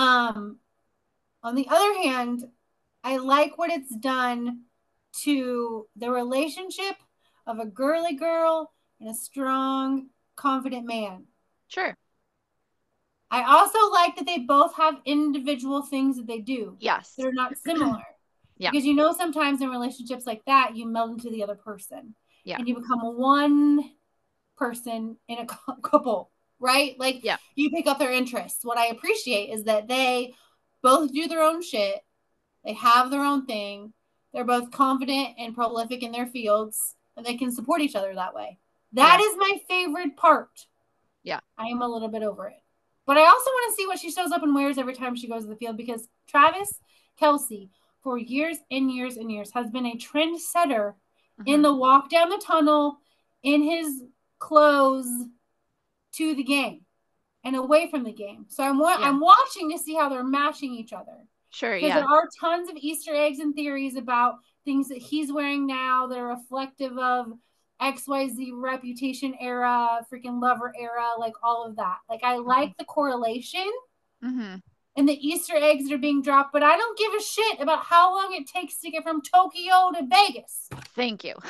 On the other hand, I like what it's done to the relationship of a girly girl and a strong, confident man. Sure. I also like that they both have individual things that they do. Yes. They're not similar. Yeah. Because sometimes in relationships like that, you meld into the other person. Yeah. And you become one person in a couple, right? Like, yeah. You pick up their interests. What I appreciate is that they both do their own shit. They have their own thing. They're both confident and prolific in their fields, and they can support each other that way. That is my favorite part. Yeah. I am a little bit over it. But I also want to see what she shows up and wears every time she goes to the field, because Travis Kelce, for years and years and years, has been a trendsetter in the walk down the tunnel in his clothes to the game and away from the game. So I'm watching to see how they're matching each other. Sure, because there are tons of Easter eggs and theories about things that he's wearing now that are reflective of XYZ Reputation era, freaking Lover era, like all of that. Like, I like the correlation and the Easter eggs that are being dropped, but I don't give a shit about how long it takes to get from Tokyo to Vegas. Thank you.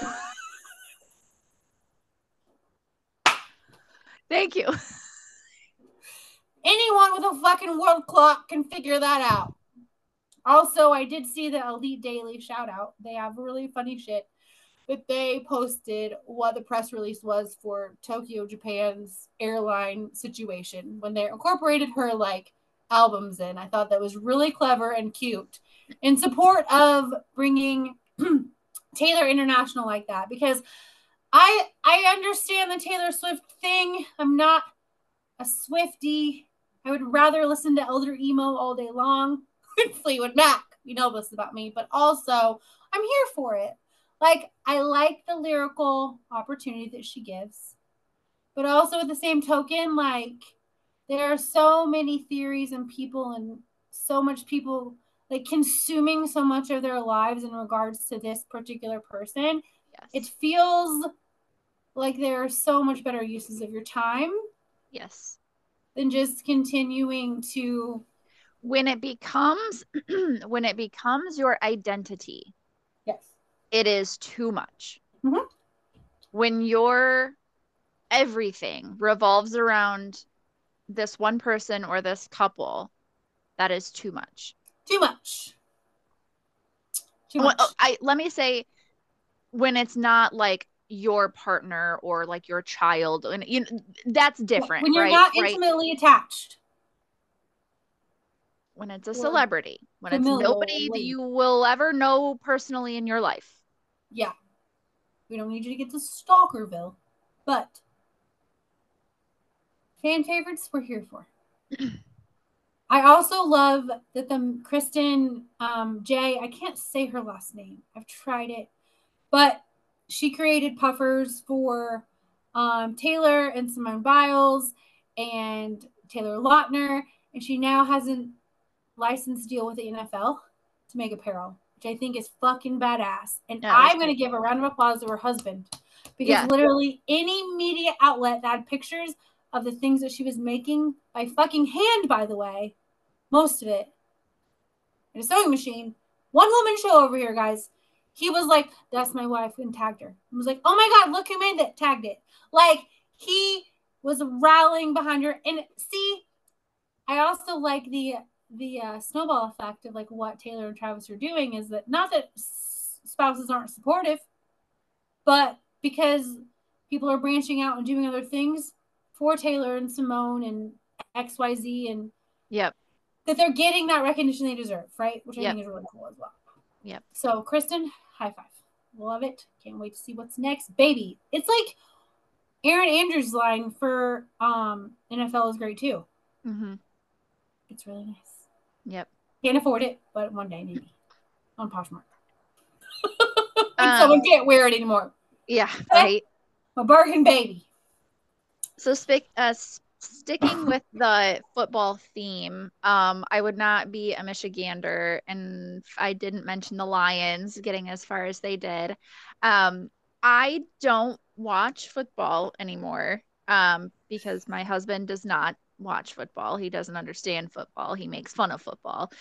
Thank you. Anyone with a fucking world clock can figure that out. Also, I did see the Elite Daily shout out. They have really funny shit. But they posted what the press release was for Tokyo Japan's airline situation when they incorporated her like albums in. I thought that was really clever and cute in support of bringing Taylor International like that, because I understand the Taylor Swift thing. I'm not a Swiftie. I would rather listen to Elder Emo all day long and Fleetwood Mac. You know this about me, but also I'm here for it. Like, I like the lyrical opportunity that she gives, but also at the same token, like, there are so many theories and people and so much people like consuming so much of their lives in regards to this particular person. Yes. It feels like there are so much better uses of your time. Yes. Than just continuing to. When it becomes your identity. Yes. It is too much. Mm-hmm. When your everything revolves around this one person or this couple, that is too much. Too much. Too much. Let me say, when it's not like your partner or like your child, and that's different. When you're right? not intimately attached. When it's a celebrity, when familial, it's nobody that you will ever know personally in your life. Yeah. We don't need you to get to Stalkerville, but fan favorites we're here for. I also love that the Kristen J, I can't say her last name. I've tried it. But she created puffers for Taylor and Simone Biles and Taylor Lautner. And she now has a license deal with the NFL to make apparel, which I think is fucking badass. And I'm going to give a round of applause to her husband, because literally any media outlet that had pictures of the things that she was making by fucking hand, by the way, most of it in a sewing machine, one woman show over here, guys. He was like, that's my wife, and tagged her. I was like, oh my God, look who made that, tagged it. Like, he was rallying behind her. And see, I also like the snowball effect of like what Taylor and Travis are doing, is that not that spouses aren't supportive, but because people are branching out and doing other things for Taylor and Simone and XYZ, and that they're getting that recognition they deserve, right? Which I think is really cool as well. Yep. So, Kristen, high five. Love it. Can't wait to see what's next. Baby. It's like Erin Andrews' line for NFL is great too. Mm-hmm. It's really nice. Yep. Can't afford it, but one day maybe. On Poshmark. Someone can't wear it anymore. Yeah, right. A bargain baby. So sticking with the football theme, I would not be a Michigander, and I didn't mention the Lions getting as far as they did. I don't watch football anymore because my husband does not watch football. He doesn't understand football. He makes fun of football.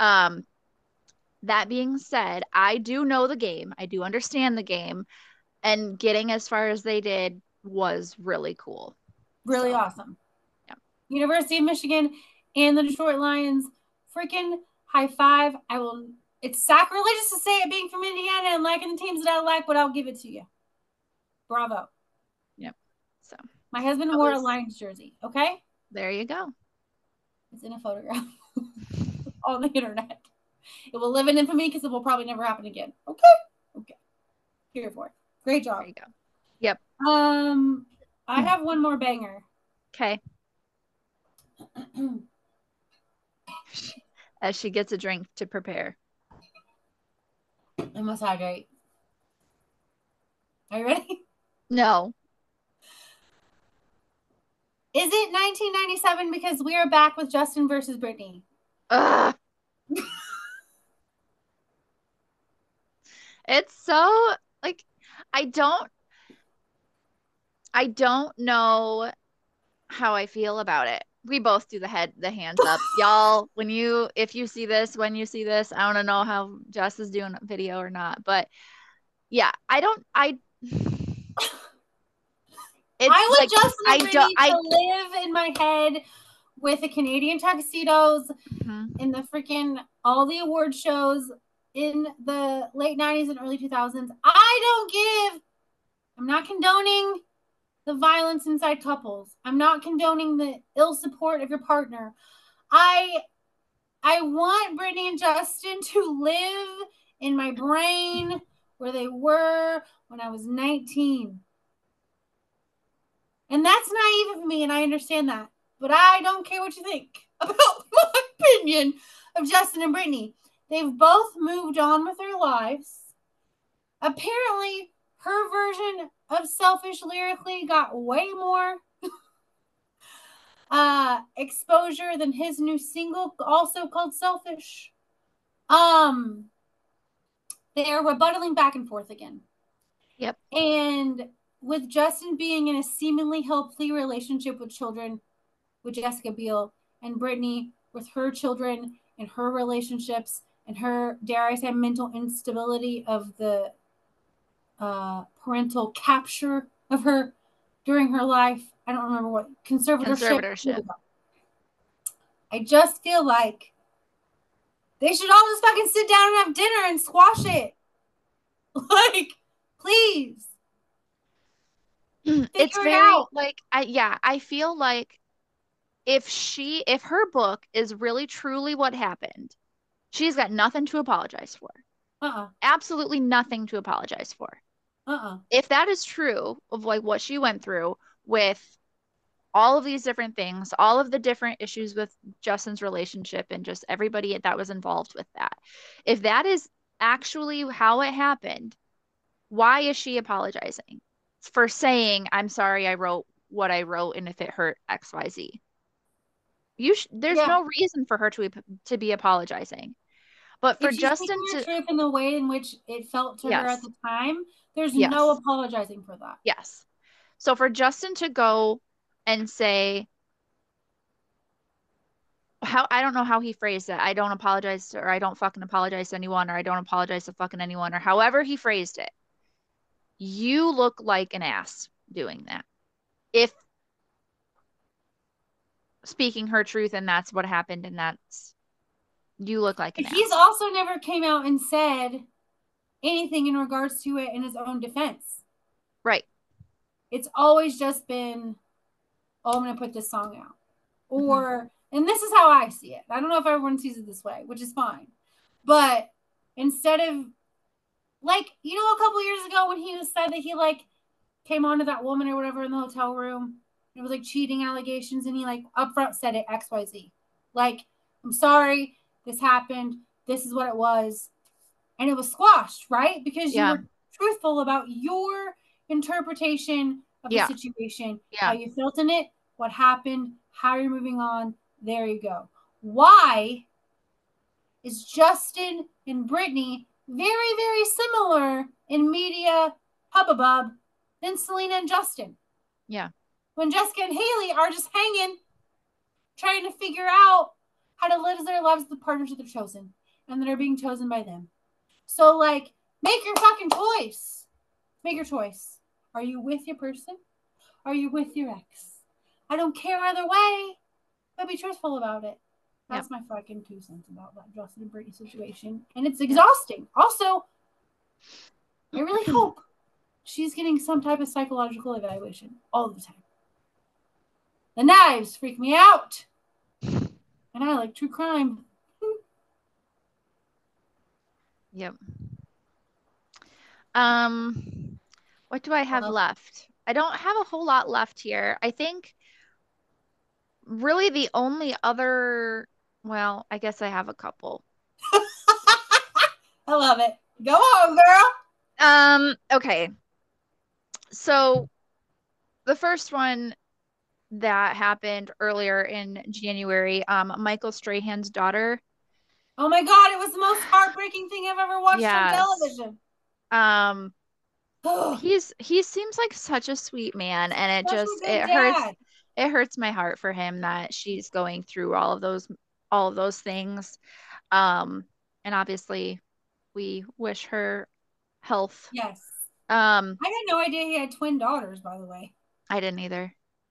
That being said, I do know the game. I do understand the game, and getting as far as they did was really cool. Really awesome. Yeah. University of Michigan and the Detroit Lions, freaking high five. It's sacrilegious to say it being from Indiana and liking the teams that I like, but I'll give it to you. Bravo. Yep. So my husband wore a Lions jersey. Okay. There you go. It's in a photograph on the internet. It will live in infamy because it will probably never happen again. Okay. Here for it. Great job. There you go. Yep. I have one more banger. Okay. As she gets a drink to prepare. I must hydrate. Are you ready? No. Is it 1997 because we are back with Justin versus Britney? It's so like I don't know how I feel about it. We both do the hands up. Y'all, if you see this, when you see this, I want to know how Jess is doing a video or not. But yeah, I would like, Justin and Britney to live in my head with the Canadian tuxedos in the freaking all the award shows in the late 90s and early 2000s. I'm not condoning the violence inside couples. I'm not condoning the ill support of your partner. I want Britney and Justin to live in my brain where they were when I was 19. And that's naive of me, and I understand that. But I don't care what you think about my opinion of Justin and Britney. They've both moved on with their lives. Apparently, her version of Selfish lyrically got way more exposure than his new single, also called Selfish. They are rebuttaling back and forth again. Yep. And with Justin being in a seemingly healthy relationship with children with Jessica Biel, and Britney with her children and her relationships and her, dare I say, mental instability of the parental capture of her during her life. I don't remember what conservatorship. I just feel like they should all just fucking sit down and have dinner and squash it. Like, please. It's very like I feel like if her book is really truly what happened, she's got nothing to apologize for. Absolutely nothing to apologize for. If that is true of like what she went through with all of these different things, all of the different issues with Justin's relationship and just everybody that was involved with that, if that is actually how it happened, why is she apologizing for saying, I'm sorry I wrote what I wrote and if it hurt XYZ? There's no reason for her to be apologizing. But for Justin to truth in the way in which it felt to her at the time, there's no apologizing for that. Yes. So for Justin to go and say, I don't know how he phrased it. I don't apologize, or I don't fucking apologize to anyone, or I don't apologize to fucking anyone, or however he phrased it. You look like an ass doing that. If speaking her truth and that's what happened and you look like an ass. He's also never came out and said anything in regards to it in his own defense. Right. It's always just been, I'm going to put this song out. Or, and this is how I see it. I don't know if everyone sees it this way, which is fine. But instead of, like, a couple years ago when he said that he, like, came on to that woman or whatever in the hotel room, it was, like, cheating allegations, and he, like, upfront said it, XYZ. Like, I'm sorry, this happened, this is what it was. And it was squashed, right? Because you were truthful about your interpretation of the situation, how you felt in it, what happened, how you're moving on. There you go. Why is Justin and Britney very, very similar in media hubbub than Selena and Justin? Yeah. When Jessica and Haley are just hanging, trying to figure out how to live their lives with the partners that they're chosen and that are being chosen by them. So, like, make your fucking choice. Make your choice. Are you with your person? Are you with your ex? I don't care either way, but be truthful about it. That's my fucking 2 cents about that Justin and Britney situation. And it's exhausting. Also, I really hope she's getting some type of psychological evaluation all the time. The knives freak me out. And I like true crime. Yep. What do I have left? I don't have a whole lot left here. I think really the only other, well, I guess I have a couple. I love it. Go on, girl. Okay. So the first one that happened earlier in January, Michael Strahan's daughter. Oh my God, it was the most heartbreaking thing I've ever watched on television. He seems like such a sweet man, and it hurts my heart for him that she's going through all of those things. And obviously we wish her health. Yes. I had no idea he had twin daughters, by the way. I didn't either.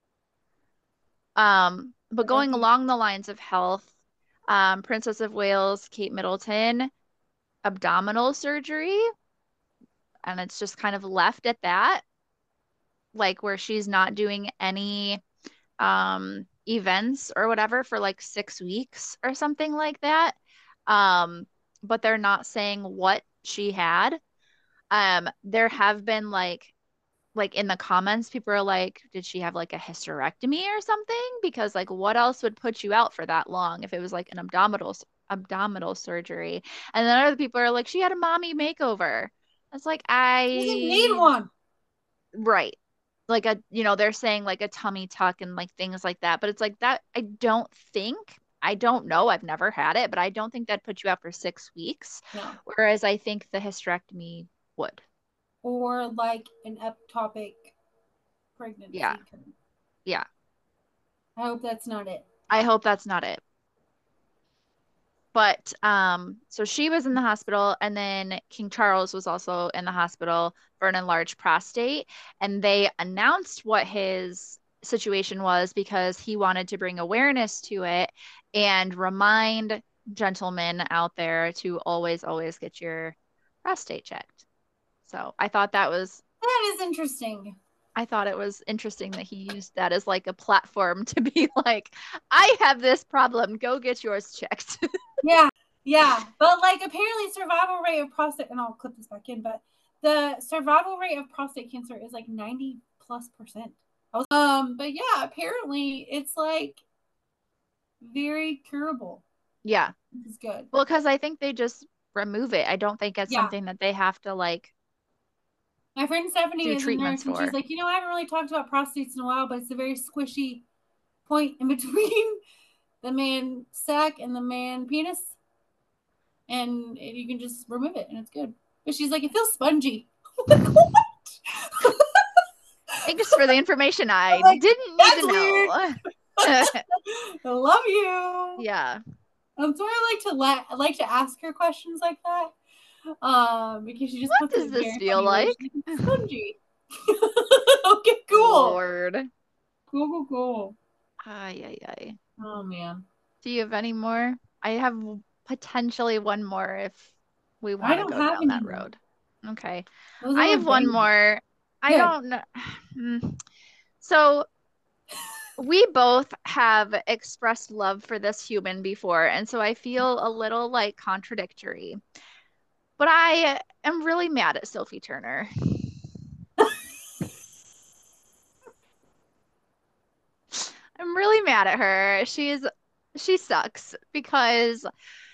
But going along the lines of health, Princess of Wales, Kate Middleton, abdominal surgery, and it's just kind of left at that, like where she's not doing any events or whatever for like 6 weeks or something like that. But they're not saying what she had. There have been like in the comments, people are like, did she have like a hysterectomy or something? Because like what else would put you out for that long if it was like an abdominal surgery? And then other people are like, she had a mommy makeover. It's like, She didn't need one. Right. Like they're saying like a tummy tuck and like things like that. But it's like that, I don't know. I've never had it, but I don't think that put you out for 6 weeks. No. Whereas I think the hysterectomy would. Or like an ectopic pregnancy. Yeah. Yeah. I hope that's not it. I hope that's not it. But so she was in the hospital, and then King Charles was also in the hospital for an enlarged prostate, and they announced what his situation was because he wanted to bring awareness to it and remind gentlemen out there to always get your prostate checked. So I thought that is interesting. I thought it was interesting that he used that as like a platform to be like, I have this problem, go get yours checked. Yeah. But like apparently survival rate of prostate, and I'll clip this back in, but the survival rate of prostate cancer is like 90+%. But yeah, apparently it's like very curable. Yeah. Which is good. Well, because I think they just remove it. I don't think it's something that they have to like. My friend Stephanie is a nurse, and she's like, I haven't really talked about prostates in a while, but it's a very squishy point in between the man sac and the man penis, and you can just remove it, and it's good. But she's like, it feels spongy. What? Thanks for the information. I didn't need to know. I love you. Yeah. So I like to ask her questions like that. Because she just what does this feel like? Spongy. Okay, cool. Lord. Cool. Ay. Oh man. Do you have any more? I have potentially one more if we want to go down that road. Okay. I have one more. I don't know. So we both have expressed love for this human before, and so I feel a little like contradictory. But I am really mad at Sophie Turner. I'm really mad at her. She sucks because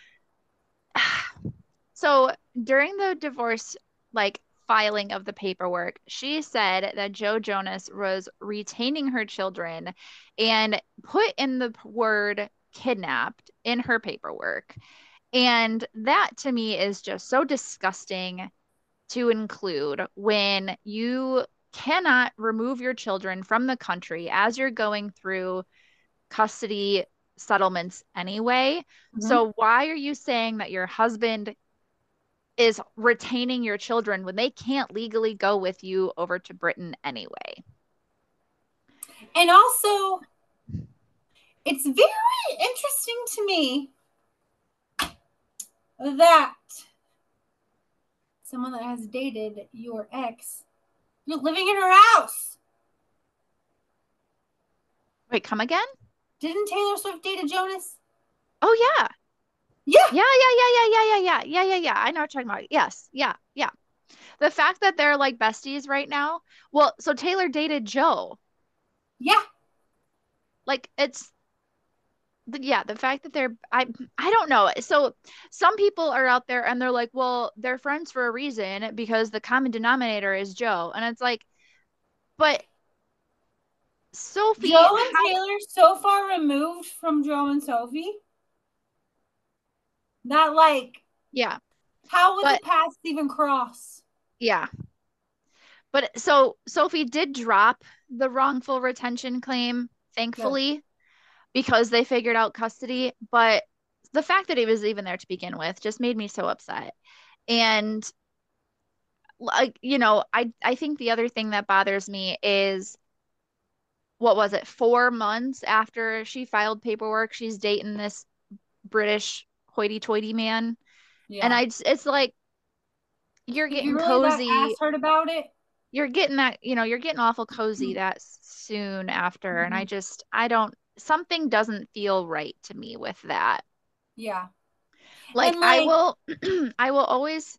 so during the divorce filing of the paperwork, she said that Joe Jonas was retaining her children and put in the word kidnapped in her paperwork. And that to me is just so disgusting to include when you cannot remove your children from the country as you're going through custody settlements anyway. Mm-hmm. So why are you saying that your husband is retaining your children when they can't legally go with you over to Britain anyway? And also, it's very interesting to me that someone that has dated your ex You're living in her house. Wait, come again? Didn't Taylor Swift date a Jonas? Oh yeah. Yeah. Yeah. I know what you're talking about. Yes. Yeah. The fact that they're like besties right now. Well, so Taylor dated Joe. Yeah. Like it's the fact that I don't know. So some people are out there and they're like, well, they're friends for a reason because the common denominator is Joe. And it's like, but Sophie, Joe and Taylor so far removed from Joe and Sophie. Not like, yeah. How would the paths even cross? Yeah. But so Sophie did drop the wrongful retention claim, thankfully, because they figured out custody. But the fact that he was even there to begin with just made me so upset. And like, I think the other thing that bothers me is what was it, 4 months after she filed paperwork, she's dating this British hoity-toity man. Yeah. And it's like you're getting cozy. That ass hurt about it. You're getting that, you're getting awful cozy that soon after. And something doesn't feel right to me with that. Yeah. Like I will always,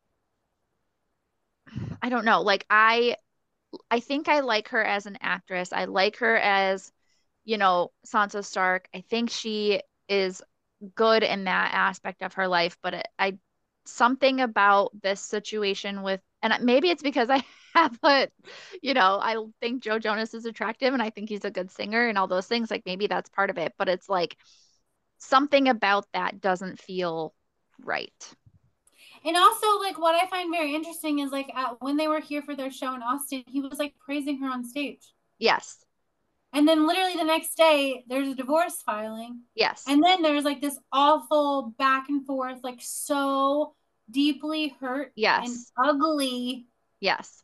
I don't know. Like I think I like her as an actress. I like her as, Sansa Stark. I think she is good in that aspect of her life, but something about this situation with, and maybe it's because I have I think Joe Jonas is attractive and I think he's a good singer and all those things. Like maybe that's part of it, but it's like something about that doesn't feel right. And also, like, what I find very interesting is, like, when they were here for their show in Austin, he was, like, praising her on stage. Yes. And then literally the next day, there's a divorce filing. Yes. And then there's, like, this awful back and forth, like, so deeply hurt and ugly. Yes.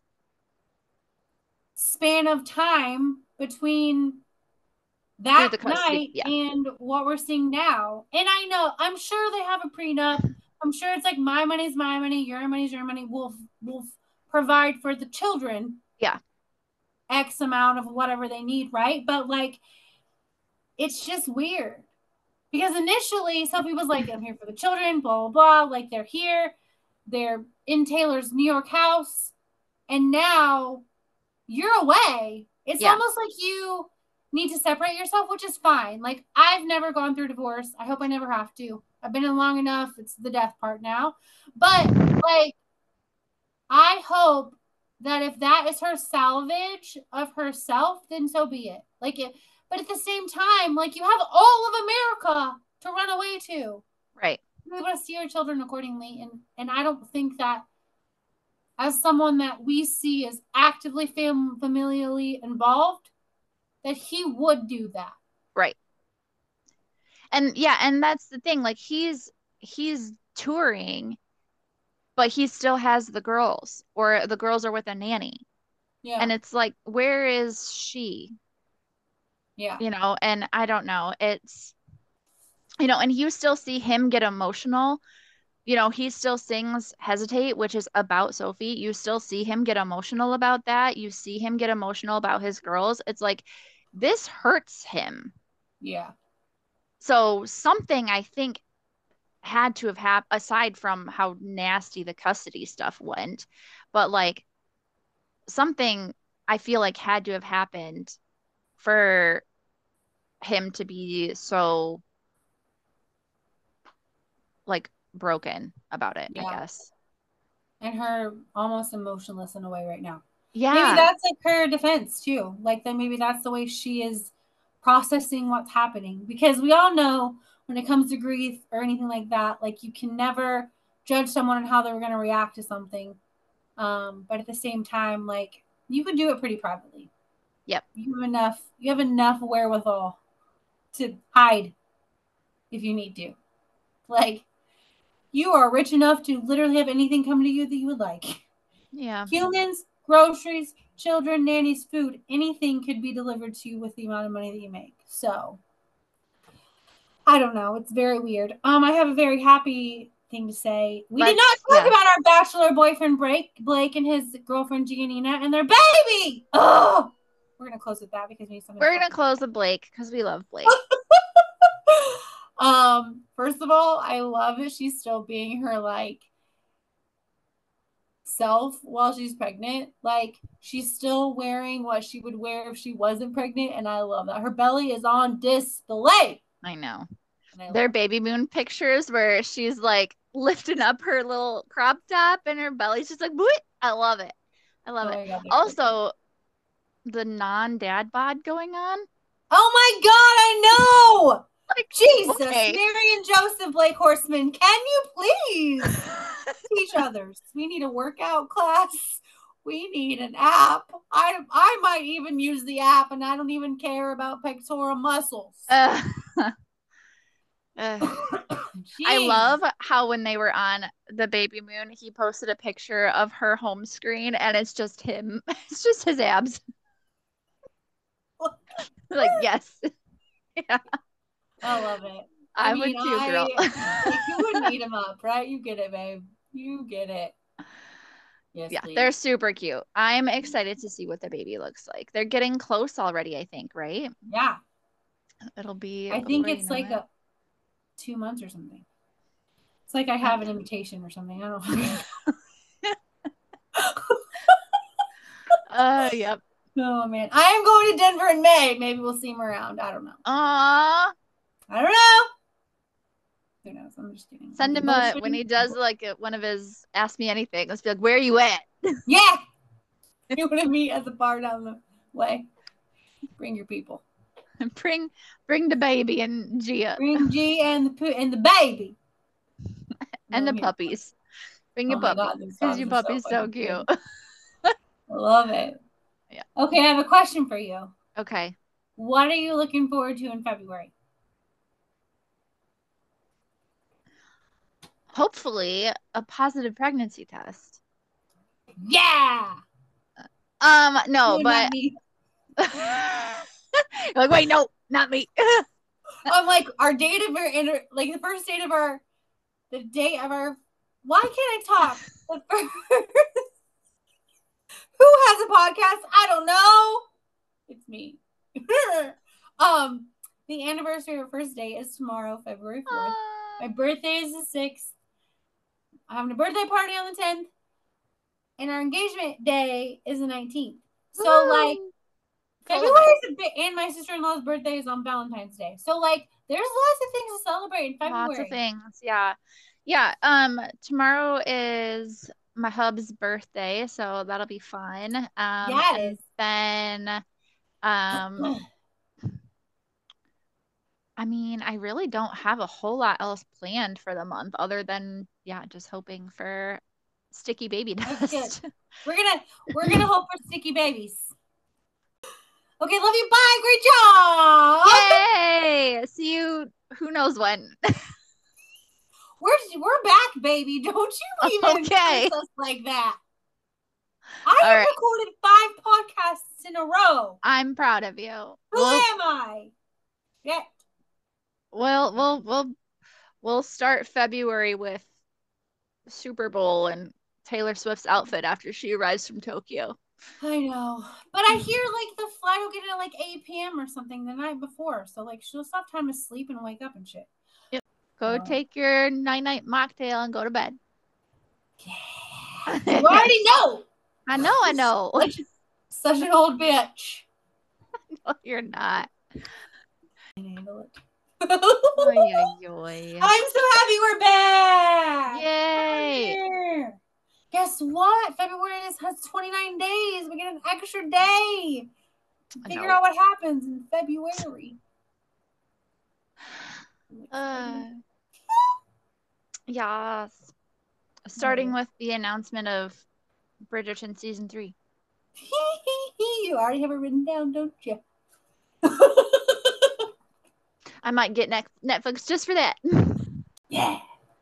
Span of time between that night and what we're seeing now. And I know, I'm sure they have a prenup. I'm sure it's like my money's my money, your money's your money. We'll provide for the children. Yeah. X amount of whatever they need, right? But like, it's just weird. Because initially Sophie was like, I'm here for the children, blah, blah, blah. Like they're here. They're in Taylor's New York house. And now you're away. It's almost like you need to separate yourself, which is fine. Like I've never gone through divorce. I hope I never have to. I've been in long enough. It's the death part now. But like, I hope that if that is her salvage of herself, then so be it. Like it, but at the same time, like you have all of America to run away to. Right. You're able to see your children accordingly. And I don't think that as someone that we see as actively familially involved, that he would do that. Right. And yeah, and that's the thing. Like he's touring, but he still has the girls, or the girls are with a nanny. Yeah. And it's like, where is she? Yeah. And I don't know. It's, and you still see him get emotional. He still sings Hesitate, which is about Sophie. You still see him get emotional about that. You see him get emotional about his girls. It's like, this hurts him. Yeah. So something I think had to have happened, aside from how nasty the custody stuff went, but like something I feel like had to have happened for him to be so like broken about it, I guess. And her almost emotionless in a way right now. Yeah. Maybe that's like her defense too. Like then maybe that's the way she is processing what's happening. Because we all know when it comes to grief or anything like that, like you can never judge someone on how they're going to react to something. But at the same time, like you could do it pretty privately. Yep. You have enough wherewithal to hide if you need to. Like you are rich enough to literally have anything come to you that you would like. Yeah. Humans, groceries, children, nannies, food, anything could be delivered to you with the amount of money that you make. So I don't know. It's very weird. I have a very happy thing to say. We did not talk about our bachelor boyfriend Blake and his girlfriend Giannina and their baby. Oh, we're gonna close with that because we need something. We're gonna close with Blake because we love Blake. First of all, I love that she's still being her like self while she's pregnant. Like she's still wearing what she would wear if she wasn't pregnant, and I love that. Her belly is on display. I know. Their baby moon pictures where she's like lifting up her little crop top and her belly's just like, Boop! I love it. I love it. God, also, the non-dad bod going on. Oh my God, I know. Like, Jesus, okay. Mary and Joseph Blake Horseman, can you please teach others? We need a workout class. We need an app. I might even use the app, and I don't even care about pectoral muscles. I love how when they were on the baby moon, he posted a picture of her home screen, and it's just him. It's just his abs. Like, yes. Yeah. I love it. I would too, girl. Like, you would eat them up, right? You get it, babe. You get it. Yes, yeah, please. They're super cute. I'm excited to see what the baby looks like. They're getting close already, I think, right? Yeah. It'll be. I think it's like 2 months or something. It's like I have an invitation or something. I don't know. Yep. Oh, man. I am going to Denver in May. Maybe we'll see him around. I don't know. Aww. I don't know. Who knows? I'm just kidding. Send him when he does like one of his Ask Me Anything. Let's be like, where are you at? Yeah. You want to meet at the bar down the way. Bring your people. Bring the baby and Gia. Bring G and the baby. And the puppies. Bring your puppies. Because your puppy's so cute. I love it. Yeah. Okay, I have a question for you. Okay. What are you looking forward to in February? Hopefully a positive pregnancy test. Yeah. No, but like, wait, no, not me. I'm like, our date of our like the first date of our why can't I talk? Who has a podcast? I don't know. It's me. The anniversary of our first date is tomorrow, February 4th. My birthday is the 6th. I'm having a birthday party on the 10th. And our engagement day is the 19th. So, like, February is a bit, and my sister-in-law's birthday is on Valentine's Day. So, like, there's lots of things to celebrate in February. Lots of things, yeah. Yeah, tomorrow is my hub's birthday, so that'll be fun. Yeah, it is. Then, I mean, I really don't have a whole lot else planned for the month other than, just hoping for sticky baby dust. We're gonna hope for sticky babies. Okay, love you. Bye. Great job. Yay! See you. Who knows when? We're back, baby. Don't you even embrace us like that. I have recorded 5 podcasts in a row. I'm proud of you. Who am I? Yeah. Well, we'll start February with Super Bowl and Taylor Swift's outfit after she arrives from Tokyo. I know. But I hear like the flight will get in at like 8 p.m. or something the night before. So like she'll still have time to sleep and wake up and shit. Yep. Go take your night mocktail and go to bed. Yeah. You already know. I know. Such an old bitch. No, you're not. I can handle it. Oy. I'm so happy we're back. Yay. Guess what? February has 29 days. We get an extra day. Figure out what happens in February. Yes. Starting with the announcement of Bridgerton season 3. You already have it written down, don't you? I might get Netflix just for that. Yeah.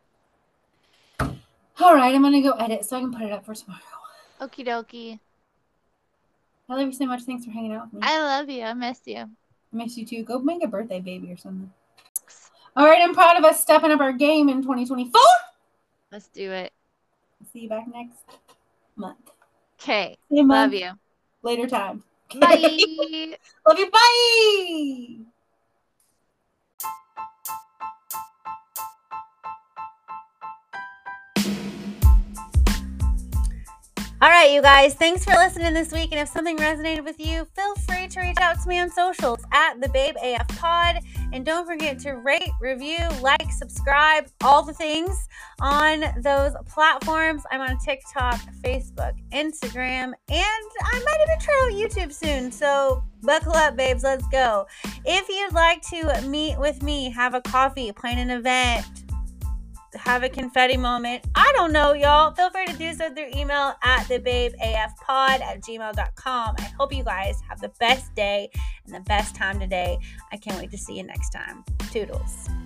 All right, I'm going to go edit so I can put it up for tomorrow. Okie dokie. I love you so much. Thanks for hanging out with me. I love you. I miss you. I miss you too. Go make a birthday baby or something. All right, I'm proud of us stepping up our game in 2024. Let's do it. See you back next month. Okay. Love you. Later time. Bye. Love you. Bye. All right, you guys, thanks for listening this week. And if something resonated with you, feel free to reach out to me on socials at the Babe AF Pod. And don't forget to rate, review, like, subscribe, all the things on those platforms. I'm on TikTok, Facebook, Instagram, and I might even try out YouTube soon. So buckle up, babes. Let's go. If you'd like to meet with me, have a coffee, plan an event, have a confetti moment, I don't know, y'all, feel free to do so through email at thebabeafpod@gmail.com. I hope you guys have the best day and the best time today. I can't wait to see you next time. Toodles.